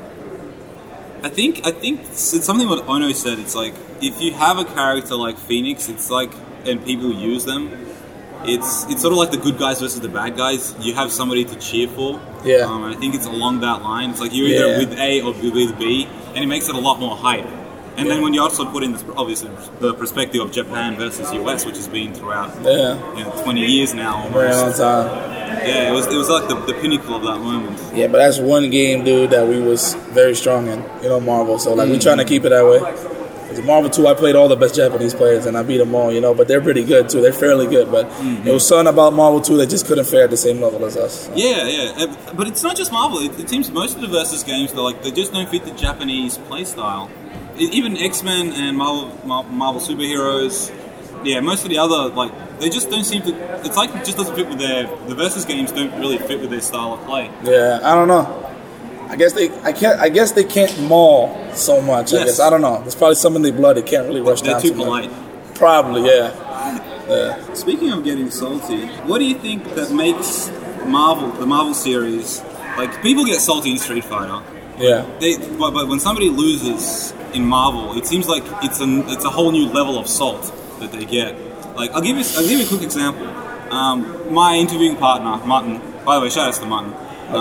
I think it's something what Ono said. It's like, if you have a character like Phoenix, it's like, and people use them, it's sort of like the good guys versus the bad guys. You have somebody to cheer for. Yeah. I think it's along that line. It's like you're either with A or with B, and it makes it a lot more hype. And then when you also put in this, obviously the perspective of Japan versus US, which has been throughout 20 years now almost. Very long time. Yeah, it was like the pinnacle of that moment. Yeah, but that's one game, dude, that we was very strong in, Marvel. So we trying to keep it that way. Because Marvel 2, I played all the best Japanese players, and I beat them all, but they're pretty good too. They're fairly good, but it was something about Marvel 2 that just couldn't fare at the same level as us. So. Yeah, but it's not just Marvel. It seems most of the versus games, they just don't fit the Japanese play style. Even X-Men and Marvel superheroes, most of the other, they just don't seem to... It's like it just doesn't fit with the versus games don't really fit with their style of play. Yeah, I don't know. I guess they can't maul so much. Yes. I guess I don't know. There's probably some in their blood they can't really rush They're down too to polite. Probably, yeah. Speaking of getting salty, what do you think that makes the Marvel series, people get salty in Street Fighter. Yeah. But when somebody loses in Marvel, it seems like it's a whole new level of salt that they get. I'll give you a quick example. My interviewing partner, Martin. By the way, shout out to Martin.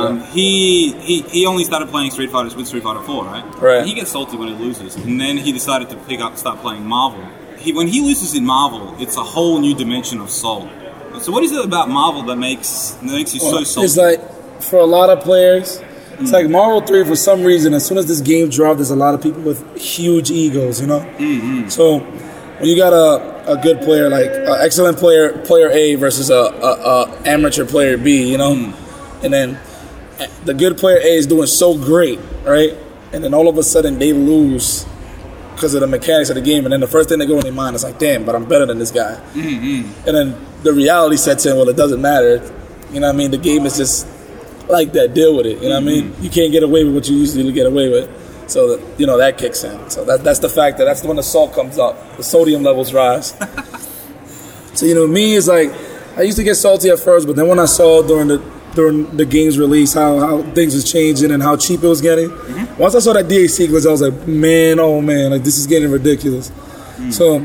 He only started playing Street Fighter with Street Fighter 4, right? Right. And he gets salty when he loses, and then he decided to start playing Marvel. When he loses in Marvel, it's a whole new dimension of salt. So what is it about Marvel that makes you so salty? It's like, for a lot of players, it's like Marvel 3, for some reason, as soon as this game dropped, there's a lot of people with huge egos, Mm-hmm. So when you got a good player, excellent player A versus a amateur player B, and then the good player A is doing so great, right? And then all of a sudden they lose because of the mechanics of the game, and then the first thing that goes in their mind is like, damn, but I'm better than this guy. Mm-hmm. And then the reality sets in, well, it doesn't matter. The game is just like that, deal with it, what I mean? You can't get away with what you usually get away with. So, that kicks in. So that's the fact that's when the salt comes up. The sodium levels rise. So, me is like, I used to get salty at first, but then when I saw during the game's release how things was changing and how cheap it was getting, once I saw that DAC glitch, I was like, man, oh man, this is getting ridiculous. So,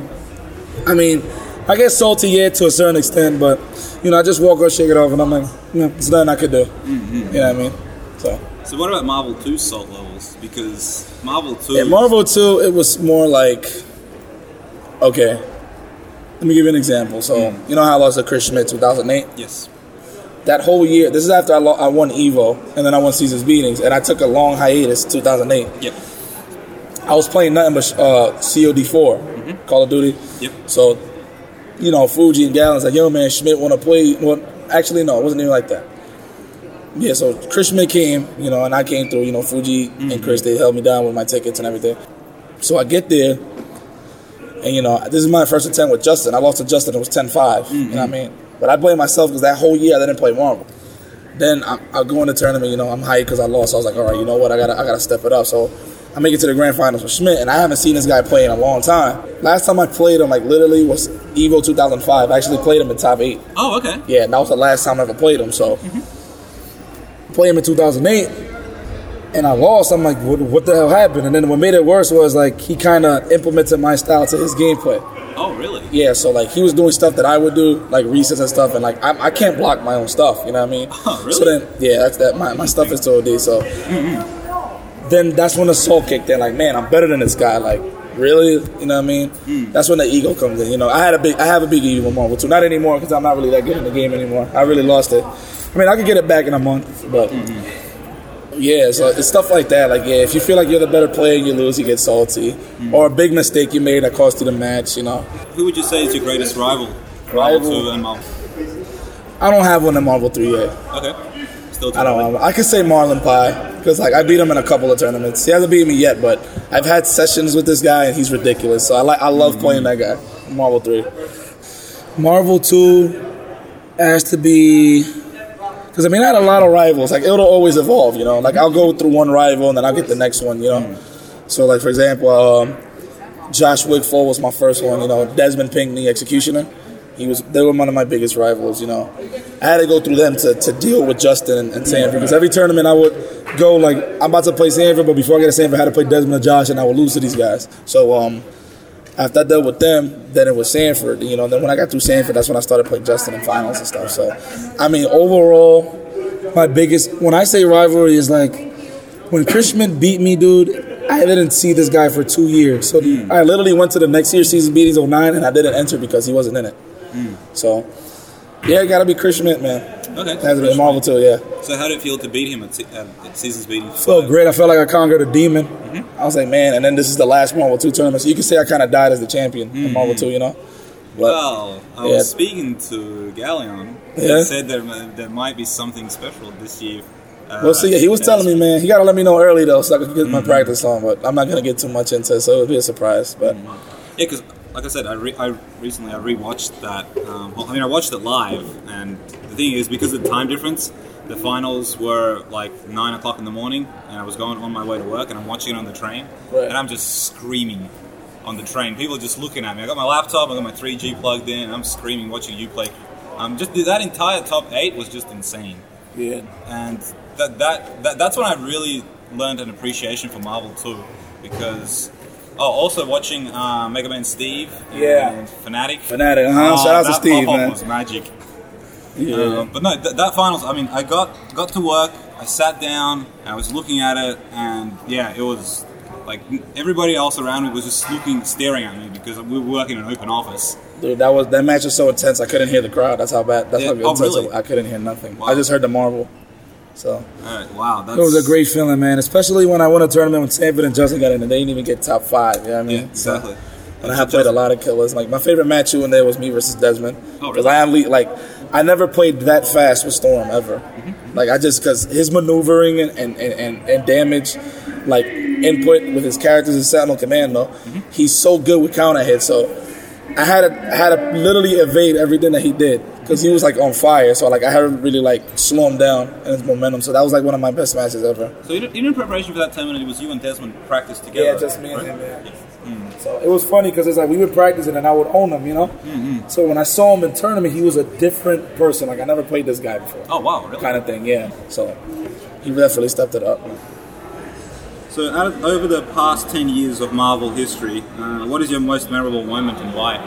I get salty, to a certain extent, but, I just walk or shake it off, and I'm like, it's nothing I could do. You know what I mean? So what about Marvel 2's salt levels? Because Marvel 2... Yeah, Marvel 2, it was more like... Okay. Let me give you an example. So, you know how I lost to Chris Schmidt 2008? Yes. That whole year, this is after I won EVO, and then I won Caesar's Beatings, and I took a long hiatus 2008. Yep. I was playing nothing but COD4, Call of Duty. Yep. So, Fuji and Gallen's like, yo, man, Schmidt want to play... Well, actually, no, it wasn't even like that. Yeah, so Chris Schmidt came, and I came through, Fuji and Chris, they held me down with my tickets and everything. So I get there, and, this is my first attempt with Justin. I lost to Justin, it was 10-5, you know what I mean? But I blame myself because that whole year I didn't play Marvel. Then I go in the tournament, I'm hyped because I lost. So I was like, all right, you know what, I gotta step it up. So I make it to the grand finals with Schmidt, and I haven't seen this guy play in a long time. Last time I played him, literally was EVO 2005. I actually played him in top 8. Oh, okay. Yeah, and that was the last time I ever played him, so... play him in 2008, and I lost. I'm like, what the hell happened? And then what made it worse was like he kind of implemented my style to his gameplay. Oh, really? Yeah, so like he was doing stuff that I would do, like resets and stuff, and like I can't block my own stuff. You know what I mean? Oh, really? So then, yeah, that's that. My stuff is so OD. So then that's when the soul kicked in. Like, man, I'm better than this guy. Like, really? You know what I mean? That's when the ego comes in. You know, I have a big ego in Marvel too. Not anymore because I'm not really that good in the game anymore. I really lost it. I mean, I could get it back in a month, but yeah. So it's stuff like that. Like, yeah, if you feel like you're the better player and you lose, you get salty, or a big mistake you made that cost you the match. You know. Who would you say is your greatest rival? Rival? 2 and Marvel. I don't have one in Marvel 3 yet. Okay. Still I don't. I could say Marlon Pie because like I beat him in a couple of tournaments. He hasn't beat me yet, but I've had sessions with this guy and he's ridiculous. So I love playing that guy. Marvel 3. Marvel 2 has to be because I mean I had a lot of rivals. Like it'll always evolve, you know. Like I'll go through one rival and then I'll get the next one, you know. So like for example, Josh Wigfall was my first one. You know, Desmond Pinckney, Executioner. They were one of my biggest rivals, you know. I had to go through them to deal with Justin and Sanford because every tournament I would go like I'm about to play Sanford, but before I get to Sanford, I had to play Desmond and Josh, and I would lose to these guys. So after I dealt with them, then it was Sanford, you know. Then when I got through Sanford, that's when I started playing Justin in finals and stuff. So I mean, overall, my biggest when I say rivalry is like when Chris Schmidt beat me, dude. I didn't see this guy for 2 years, so I literally went to the next year's season meetings 09, and I didn't enter because he wasn't in it. So, yeah, it got to be Chris Schmidt, man. Okay. It has to be Marvel too, yeah. So how did it feel to beat him at season's meeting? Felt great. I felt like I conquered a demon. I was like, man, and then this is the last Marvel 2 tournament, so you can say I kind of died as the champion in Marvel 2, you know? But, well, I was speaking to Galleon. He said there might be something special this year. We'll see. Yeah, he was telling me, man, he got to let me know early, though, so I can get my practice on, but I'm not going to get too much into it, so it'll be a surprise. But yeah, because like I said, I recently rewatched that. I watched it live, and the thing is, because of the time difference, the finals were like 9 o'clock in the morning, and I was going on my way to work, and I'm watching it on the train, and I'm just screaming on the train. People are just looking at me. I got my laptop, I got my 3G plugged in, and I'm screaming, watching you play. Just that entire top 8 was just insane. Yeah, and that's when I really learned an appreciation for Marvel too, because. Oh, also watching Mega Man Steve and Fnatic. Shout out to Steve, man. That was magic. Yeah. But no, that finals, I mean, I got to work, I sat down, and I was looking at it, and yeah, it was like everybody else around me was just staring at me because we were working in an open office. Dude, that match was so intense, I couldn't hear the crowd. That's how bad. That's how good really? I couldn't hear nothing. Wow. I just heard the Marvel. So wow, it was a great feeling, man. Especially when I won a tournament when Sanford and Justin got in, and they didn't even get top 5. You know what I mean? Yeah, exactly. So, and I have played a lot of killers. Like my favorite match in there was me versus Desmond. Oh, because really? I never played that fast with Storm ever. Like because his maneuvering and damage, like input with his characters in Sentinel Commando, he's so good with counter hits. So I had to literally evade everything that he did. Because he was like on fire, so like I had to really like slow him down in his momentum. So that was like one of my best matches ever. So in preparation for that tournament, it was you and Desmond practiced together. Yeah, just me and him. Yeah. So it was funny because it's like we would practice and I would own him, you know. So when I saw him in tournament, he was a different person. Like I never played this guy before. Oh wow, really? Kind of thing, yeah. So he definitely stepped it up. So over the past 10 years of Marvel history, what is your most memorable moment and why?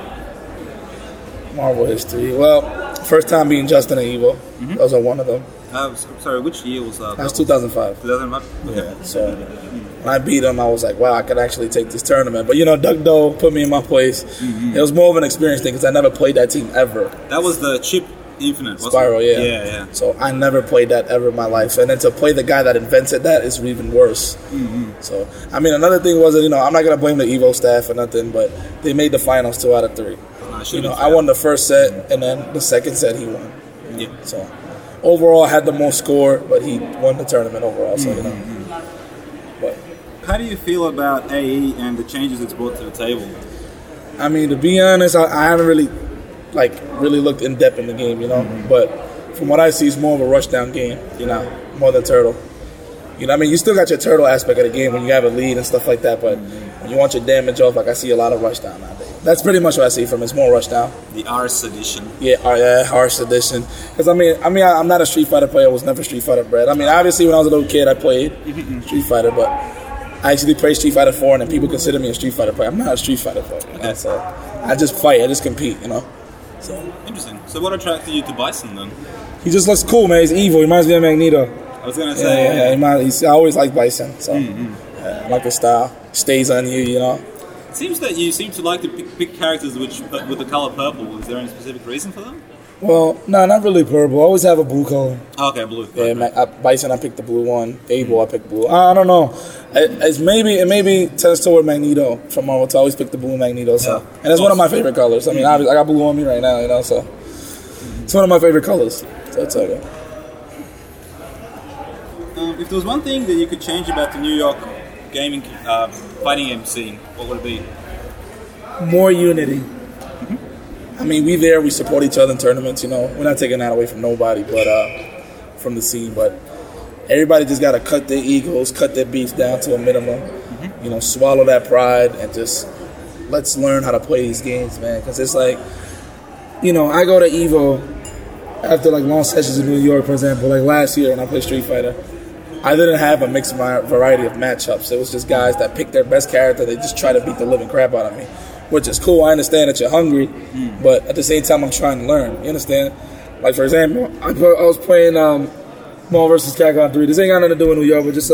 Marvel history. Well, first time beating Justin and Evo. Those are one of them. Sorry, which year was that? That was 2005. 2005? Okay. Yeah, so when I beat him, I was like, wow, I could actually take this tournament. But, you know, Doug Doe put me in my place. It was more of an experience thing because I never played that team ever. That was the Chip Infinite, wasn't Spiral, it? yeah. Yeah. So I never played that ever in my life. And then to play the guy that invented that is even worse. So, I mean, another thing was that, you know, I'm not going to blame the Evo staff or nothing, but they made the finals 2 out of 3. You know, I won the first set, and then the second set he won. Yeah. So overall, I had the most score, but he won the tournament overall. So you know. But how do you feel about AE and the changes it's brought to the table? I mean, to be honest, I haven't really looked in depth in the game, you know. But from what I see, it's more of a rush down game, you know, more than Turtle. You know, I mean, you still got your Turtle aspect of the game when you have a lead and stuff like that, but when You want your damage off. Like I see a lot of rush down nowadays. That's pretty much what I see from it. It's more rush down. The Ars edition. Yeah, Harsh edition. Because I'm not a Street Fighter player. I was never Street Fighter bred. I mean, obviously when I was a little kid, I played Street Fighter, but I actually played Street Fighter 4, and then people consider me a Street Fighter player. I'm not a Street Fighter player. You know? So I just fight. I just compete. You know. So Interesting. So what attracted you to Bison then? he just looks cool, man. He's evil. He reminds me of Magneto. I was gonna say. I always liked Bison. So I like his style. Stays on you. You know. It seems that you seem to like to pick characters with the color purple. Is there any specific reason for them? Well, no, not really purple. I always have a blue color. Oh, okay, blue. Yeah, Bison, I picked the blue one. Abel, I picked blue. I don't know. It maybe tends toward Magneto from Marvel. To always pick the blue Magneto. So, and it's one of my favorite colors. I mean, I got blue on me right now, you know. So it's one of my favorite colors. So it's okay. If there was one thing that you could change about the New York gaming fighting game scene, what would it be? More unity. I mean, we support each other in tournaments, you know. We're not taking that away from nobody, but from the scene. But everybody just got to cut their egos, cut their beefs down to a minimum. You know, swallow that pride and just let's learn how to play these games, man. Because it's like, you know, I go to EVO after like long sessions in New York, for example. Like last year when I played Street Fighter, I didn't have a mixed variety of matchups. It was just guys that picked their best character. They just try to beat the living crap out of me, which is cool. I understand that you're hungry, but at the same time, I'm trying to learn. You understand? Like, for example, I was playing Marvel vs. Capcom 3. This ain't got nothing to do with New York, but just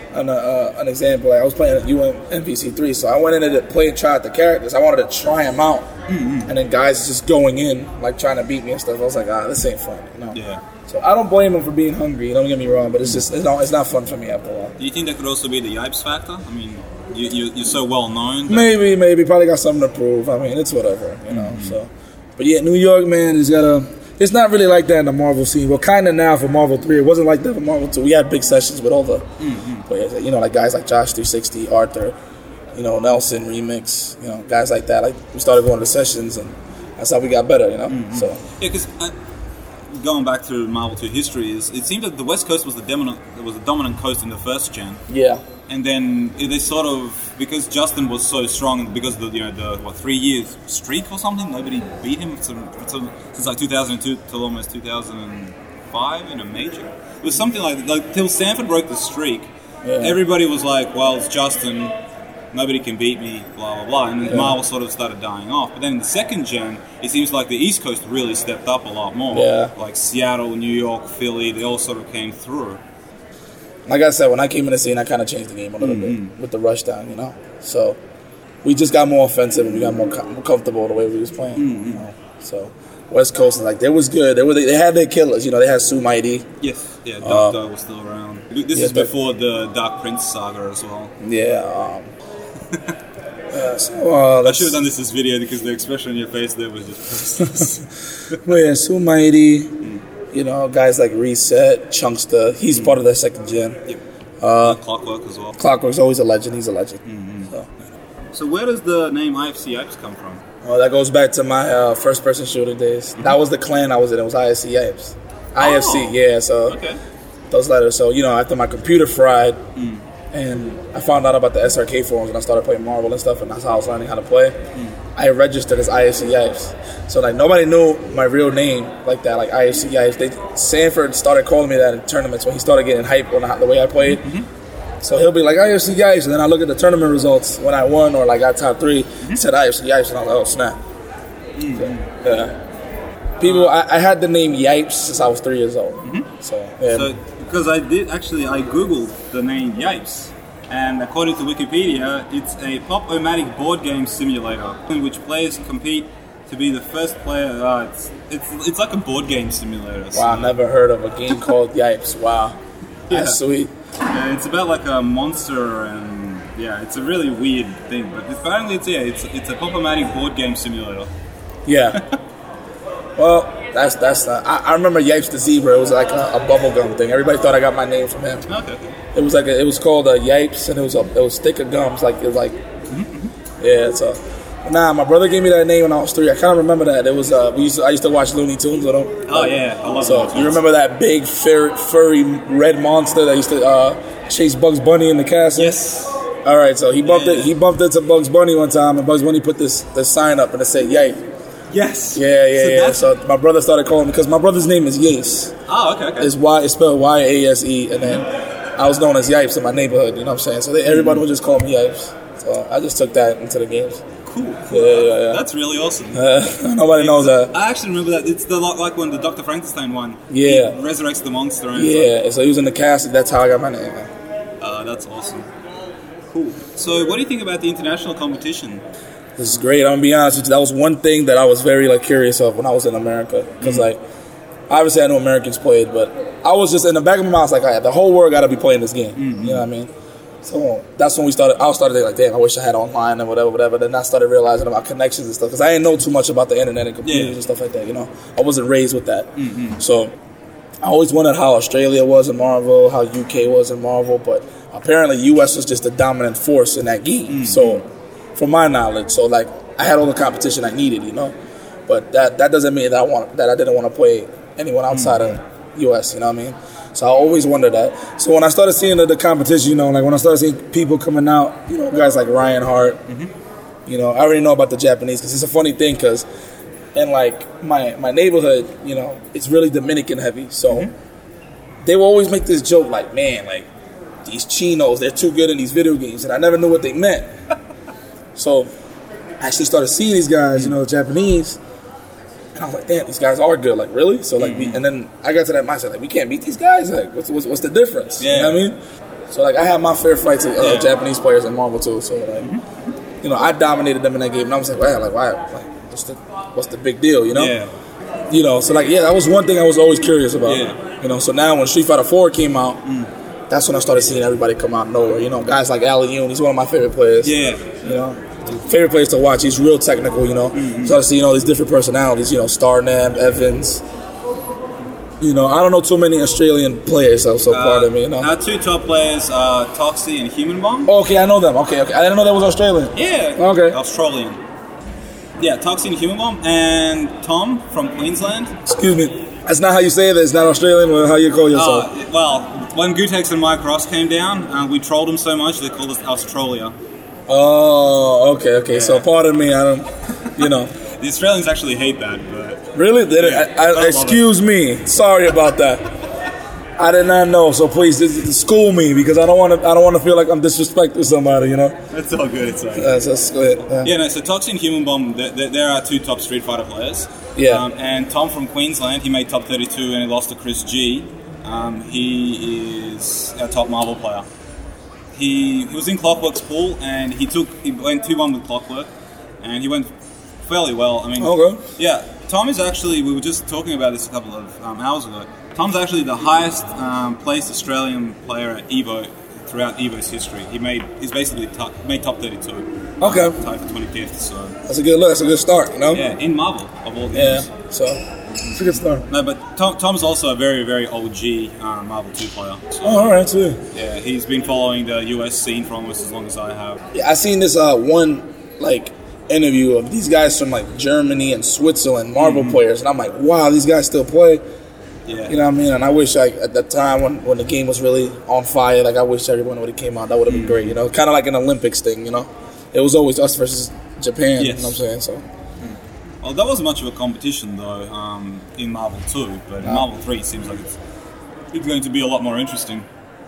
an example. Like, I was playing at UMVC 3, so I went in to play and try out the characters. I wanted to try them out, and then guys just going in, like, trying to beat me and stuff. I was like, this ain't fun. You know? Yeah. So I don't blame them for being hungry. Don't get me wrong, but it's just it's not fun for me after a while. Do you think that could also be the Yipes factor? I mean, you're so well known. Maybe probably got something to prove. I mean, it's whatever, you know. So, but yeah, New York, man, it's not really like that in the Marvel scene. Well, kind of now for Marvel 3. It wasn't like that for Marvel 2. We had big sessions with all the players, you know, like guys like Josh 360, Arthur, you know, Nelson Remix, you know, guys like that. Like we started going to sessions, and that's how we got better, you know. So yeah, because going back to Marvel 2 history, it seemed that the West Coast was the dominant coast in the first gen. Yeah. And then they sort of, because Justin was so strong, because of the 3 years streak or something, nobody beat him since like 2002 till almost 2005 in a major. It was something like till Sanford broke the streak. Yeah. Everybody was like, well, it's Justin, nobody can beat me, blah, blah, blah. And then Marvel sort of started dying off. But then in the second gen, it seems like the East Coast really stepped up a lot more. Yeah. Like Seattle, New York, Philly, they all sort of came through. Like I said, when I came in the scene, I kind of changed the game a little bit with the rush down, you know. So we just got more offensive and we got more comfortable the way we was playing. You know? So West Coast, like they was good. They had their killers, you know. They had Sue Mighty. Yes, yeah. Doctor was still around. This is before the Dark Prince saga as well. Yeah. I should have done this video because the expression on your face there was just. Well, yeah, Sue Mighty. You know, guys like Reset, Chunkster. He's part of that second gen. Yep. Clockwork as well. Clockwork's always a legend. He's a legend. So where does the name IFC Yipes come from? Oh, that goes back to my first-person shooter days. That was the clan I was in. It was IFC Yipes. IFC, yeah. So those letters. So you know, after my computer fried, and I found out about the SRK forums, and I started playing Marvel and stuff, and that's how I was learning how to play. I registered as IFC Yipes. So like nobody knew my real name like that, like IFC Yipes. Sanford started calling me that in tournaments when he started getting hype on the way I played. So he'll be like IFC Yipes, and then I look at the tournament results when I won or like got top 3. It said IFC Yipes, and I was like, oh snap. So, yeah. People, I had the name Yipes since I was 3 years old. So because I googled the name Yipes. And according to Wikipedia, it's a Pop-O-Matic board game simulator in which players compete to be the first player. It's like a board game simulator. Wow, I never heard of a game called Yipes. Wow, that's sweet. Yeah, it's about like a monster, and it's a really weird thing. But apparently, it's a Pop-O-Matic board game simulator. Yeah. Well, that's not. I remember Yipes the Zebra. It was like a bubblegum thing. Everybody thought I got my name from him. Okay. It was called Yipes, and it was thick of gums. Like it was like, yeah. So, my brother gave me that name when I was 3. I kind of remember that. It was I used to watch Looney Tunes with him. Oh yeah, I love So you remember that big furry red monster that used to chase Bugs Bunny in the castle? Yes. All right, so he bumped it. He bumped into Bugs Bunny one time, and Bugs Bunny put this sign up, and it said "Yay." Yes. Yeah. So my brother started calling me because my brother's name is Yace. Oh, okay. It's spelled Yase, and then I was known as Yipes in my neighborhood. You know what I'm saying? So everybody would just call me Yipes. So I just took that into the games. Cool. Yeah. That's really awesome. Nobody knows that. I actually remember that. It's like when the Dr. Frankenstein one. Yeah. He resurrects the monster. And So he was in the cast. That's how I got my name. That's awesome. Cool. So what do you think about the international competition? This is great. I'm gonna be honest with you. That was one thing that I was very curious of when I was in America, because obviously I know Americans played, but I was just in the back of my mind, I was like, all right, the whole world got to be playing this game. You know what I mean? So that's when I started thinking like, damn, I wish I had online and whatever. Then I started realizing about connections and stuff, because I didn't know too much about the internet and computers and stuff like that. You know, I wasn't raised with that. So I always wondered how Australia was in Marvel, how UK was in Marvel, but apparently US was just the dominant force in that game. So from my knowledge, I had all the competition I needed, you know, but that doesn't mean that I didn't want to play anyone outside of US, you know what I mean? So I always wondered that. So when I started seeing the competition, you know, when I started seeing people coming out, you know, guys like Ryan Hart, you know, I already know about the Japanese, because it's a funny thing, because in my neighborhood, you know, it's really Dominican heavy, so they will always make this joke like, man, these chinos, they're too good in these video games, and I never knew what they meant. So I actually started seeing these guys, you know, Japanese, and I was like, damn, these guys are good. Like, really? So and then I got to that mindset, we can't beat these guys. Like, what's the difference? You know what I mean? So I had my fair fights with Japanese players in Marvel too. So you know, I dominated them in that game, and I was like, wow, why? What's the big deal? You know? Yeah. You know, so that was one thing I was always curious about. Yeah. You know, so now when Street Fighter 4 came out. That's when I started seeing everybody come out of nowhere. You know, guys like Ali Yoon, he's one of my favorite players. Yeah. You know, favorite players to watch. He's real technical, you know. Started seeing all these different personalities, you know, Starnam, Evans. You know, I don't know too many Australian players, so pardon me, you know. Our two top players are Toxie and Human Bomb. Oh, okay, I know them. Okay. I didn't know that was Australian. Yeah. Okay. Australian. Yeah, Toxie and Human Bomb. And Tom from Queensland. Excuse me. That's not how you say it. It's not Australian. Well, how you call yourself? Well, when Gutex and Mike Ross came down, we trolled them so much they called us Australia. Oh, okay. Yeah. So pardon me. I don't, you know. The Australians actually hate that, but really, excuse me. Sorry about that. I did not know. So please school me, because I don't want to feel like I'm disrespecting somebody. You know. It's all good. It's all good. That's good. Yeah. No. So Toxie and Human Bomb, they're our two top Street Fighter players. Yeah. And Tom from Queensland, he made top 32 and he lost to Chris G. He is our top Marvel player. He was in Clockwork's pool, and he went 2-1 with Clockwork, and he went fairly well. I mean, okay. Yeah, Tom is actually, we were just talking about this a couple of hours ago. Tom's actually the highest placed Australian player at EVO throughout EVO's history. He's basically made top 32. Okay. Tied for 25th, so. That's a good look. That's a good start, you know? Yeah, in Marvel, of all games. Yeah, so it's a good start. No, but Tom's also a very, very OG Marvel 2 player. So, all right, too. Yeah, he's been following the US scene for almost as long as I have. Yeah, I seen this one, interview of these guys from, Germany and Switzerland, Marvel players, and I'm like, wow, these guys still play? Yeah. You know what I mean? And I wish, at that time when the game was really on fire, I wish everyone would have came out. That would have been great, you know? Kind of like an Olympics thing, you know? It was always us versus Japan, you know what I'm saying? So. Well, that wasn't much of a competition, though, in Marvel 2, but in Marvel 3 it seems like it's going to be a lot more interesting.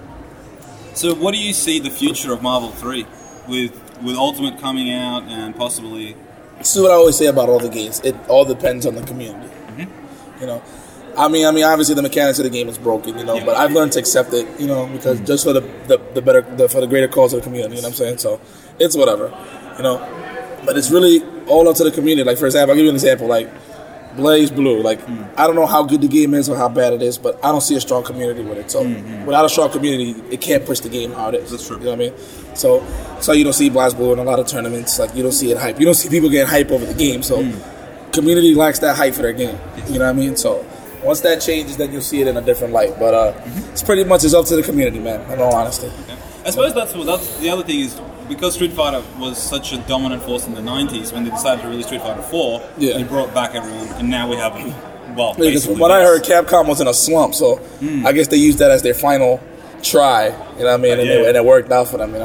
So what do you see the future of Marvel 3 with Ultimate coming out and possibly... This is what I always say about all the games. It all depends on the community. You know? I mean, obviously the mechanics of the game is broken, you know, but I've learned to accept it, you know, because just for the greater cause of the community, you know what I'm saying? So it's whatever, you know. But it's really all up to the community. For example, I'll give you an example, Blaze Blue. I don't know how good the game is or how bad it is, but I don't see a strong community with it. So without a strong community, it can't push the game how it is. That's true. You know what I mean? So you don't see Blaze Blue in a lot of tournaments. You don't see it hype. You don't see people getting hype over the game. So community lacks that hype for their game. You know what I mean? So once that changes, then you'll see it in a different light. But it's pretty much up to the community, man, in all honesty. Okay. I suppose that's the other thing is, because Street Fighter was such a dominant force in the 90s, when they decided to release Street Fighter 4, they brought back everyone, and now we have, from what I heard, Capcom was in a slump, so I guess they used that as their final try, you know what I mean, and it worked out for them, you know.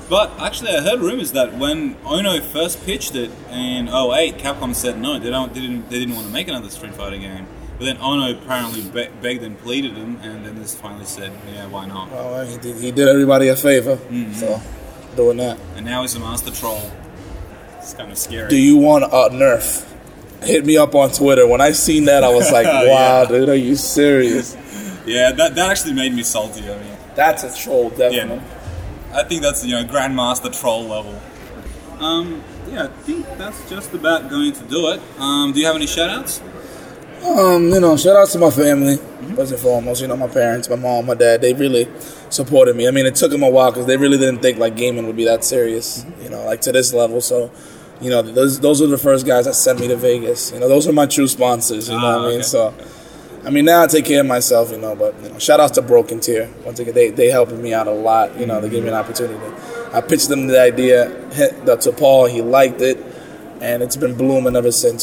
But actually, I heard rumors that when Ono first pitched it in 2008, Capcom said no, they didn't want to make another Street Fighter game. But then Ono apparently begged and pleaded him, and then just finally said, yeah, why not? Well, he did everybody a favor, so doing that. And now he's a master troll. It's kind of scary. Do you want a Nerf? Hit me up on Twitter. When I seen that, I was like, wow, dude, are you serious? Yeah, that actually made me salty. I mean, that's a troll, definitely. Yeah, I think that's Grandmaster troll level. Yeah, I think that's just about going to do it. Do you have any shout-outs? Shout out to my family, first and foremost. My parents, my mom, my dad, they really supported me. I mean, it took them a while because they really didn't think like gaming would be that serious, like to this level. So, those were the first guys that sent me to Vegas. Those are my true sponsors, you know what I mean? Okay. So, I mean, now I take care of myself, but, shout outs to Broken Tier. Once again, they helping me out a lot, they gave me an opportunity. I pitched them the idea to Paul, he liked it, and it's been blooming ever since,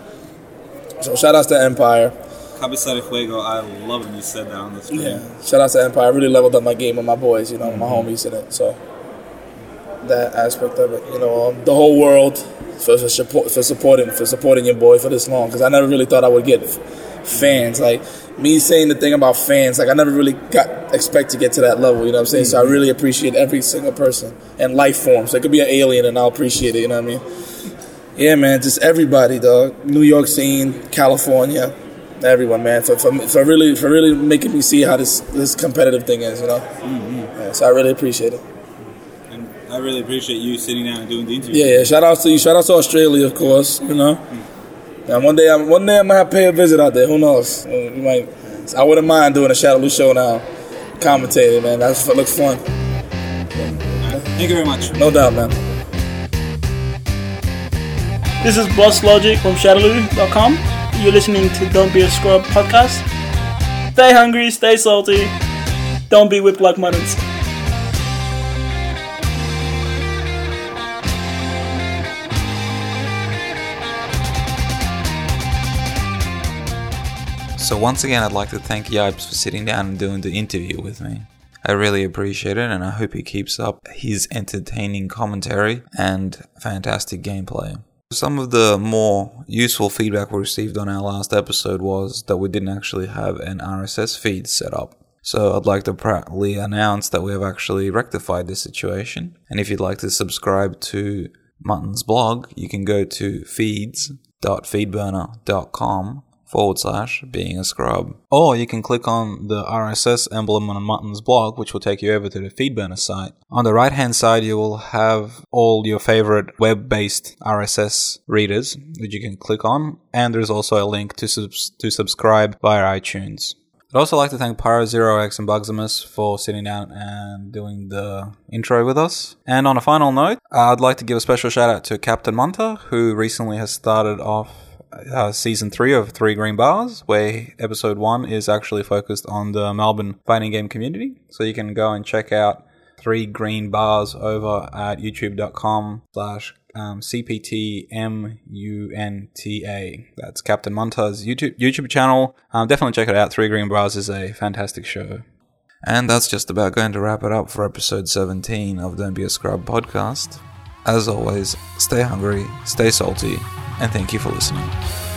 So shout outs to Empire. Cabeza de Fuego, I love when you said that on the screen. Yeah, shout outs to Empire. I really leveled up my game with my boys, my homies in it. So that aspect of it, the whole world for supporting your boy for this long, because I never really thought I would get fans. Like me saying the thing about fans, like I never really expect to get to that level. You know what I'm saying? So I really appreciate every single person and life form. So it could be an alien, and I'll appreciate it. You know what I mean? Yeah, man, just everybody, dog. New York scene, California, everyone, man. For really making me see how this competitive thing is, Yeah, so I really appreciate it. And I really appreciate you sitting down and doing the interview. Yeah. Shout out to you. Shout out to Australia, of course. And one day I might have to pay a visit out there. Who knows? I wouldn't mind doing a Shadaloo show now, commentating, man. That looks fun. Thank you very much. No doubt, man. This is Boss Logic from Shadaloo.com. You're listening to Don't Be a Scrub podcast. Stay hungry, stay salty. Don't be whipped like muttons. So once again, I'd like to thank Yipes for sitting down and doing the interview with me. I really appreciate it, and I hope he keeps up his entertaining commentary and fantastic gameplay. Some of the more useful feedback we received on our last episode was that we didn't actually have an RSS feed set up. So I'd like to proudly announce that we have actually rectified this situation. And if you'd like to subscribe to Mutton's blog, you can go to feeds.feedburner.com/being a scrub. Or you can click on the RSS emblem on Mutton's blog, which will take you over to the Feedburner site. On the right hand side, you will have all your favorite web-based RSS readers that you can click on, and there's also a link to subscribe via iTunes. I'd also like to thank Pyro0x and Bugsimus for sitting down and doing the intro with us. And on a final note, I'd like to give a special shout out to Captain Munter, who recently has started off Season 3 of 3 Green Bars, where Episode 1 is actually focused on the Melbourne fighting game community. So you can go and check out 3 Green Bars over at youtube.com/CPTMUNTA. That's Captain Munter's YouTube channel. Definitely check it out. 3 Green Bars is a fantastic show. And that's just about going to wrap it up for Episode 17 of Don't Be a Scrub podcast. As always, stay hungry, stay salty, and thank you for listening.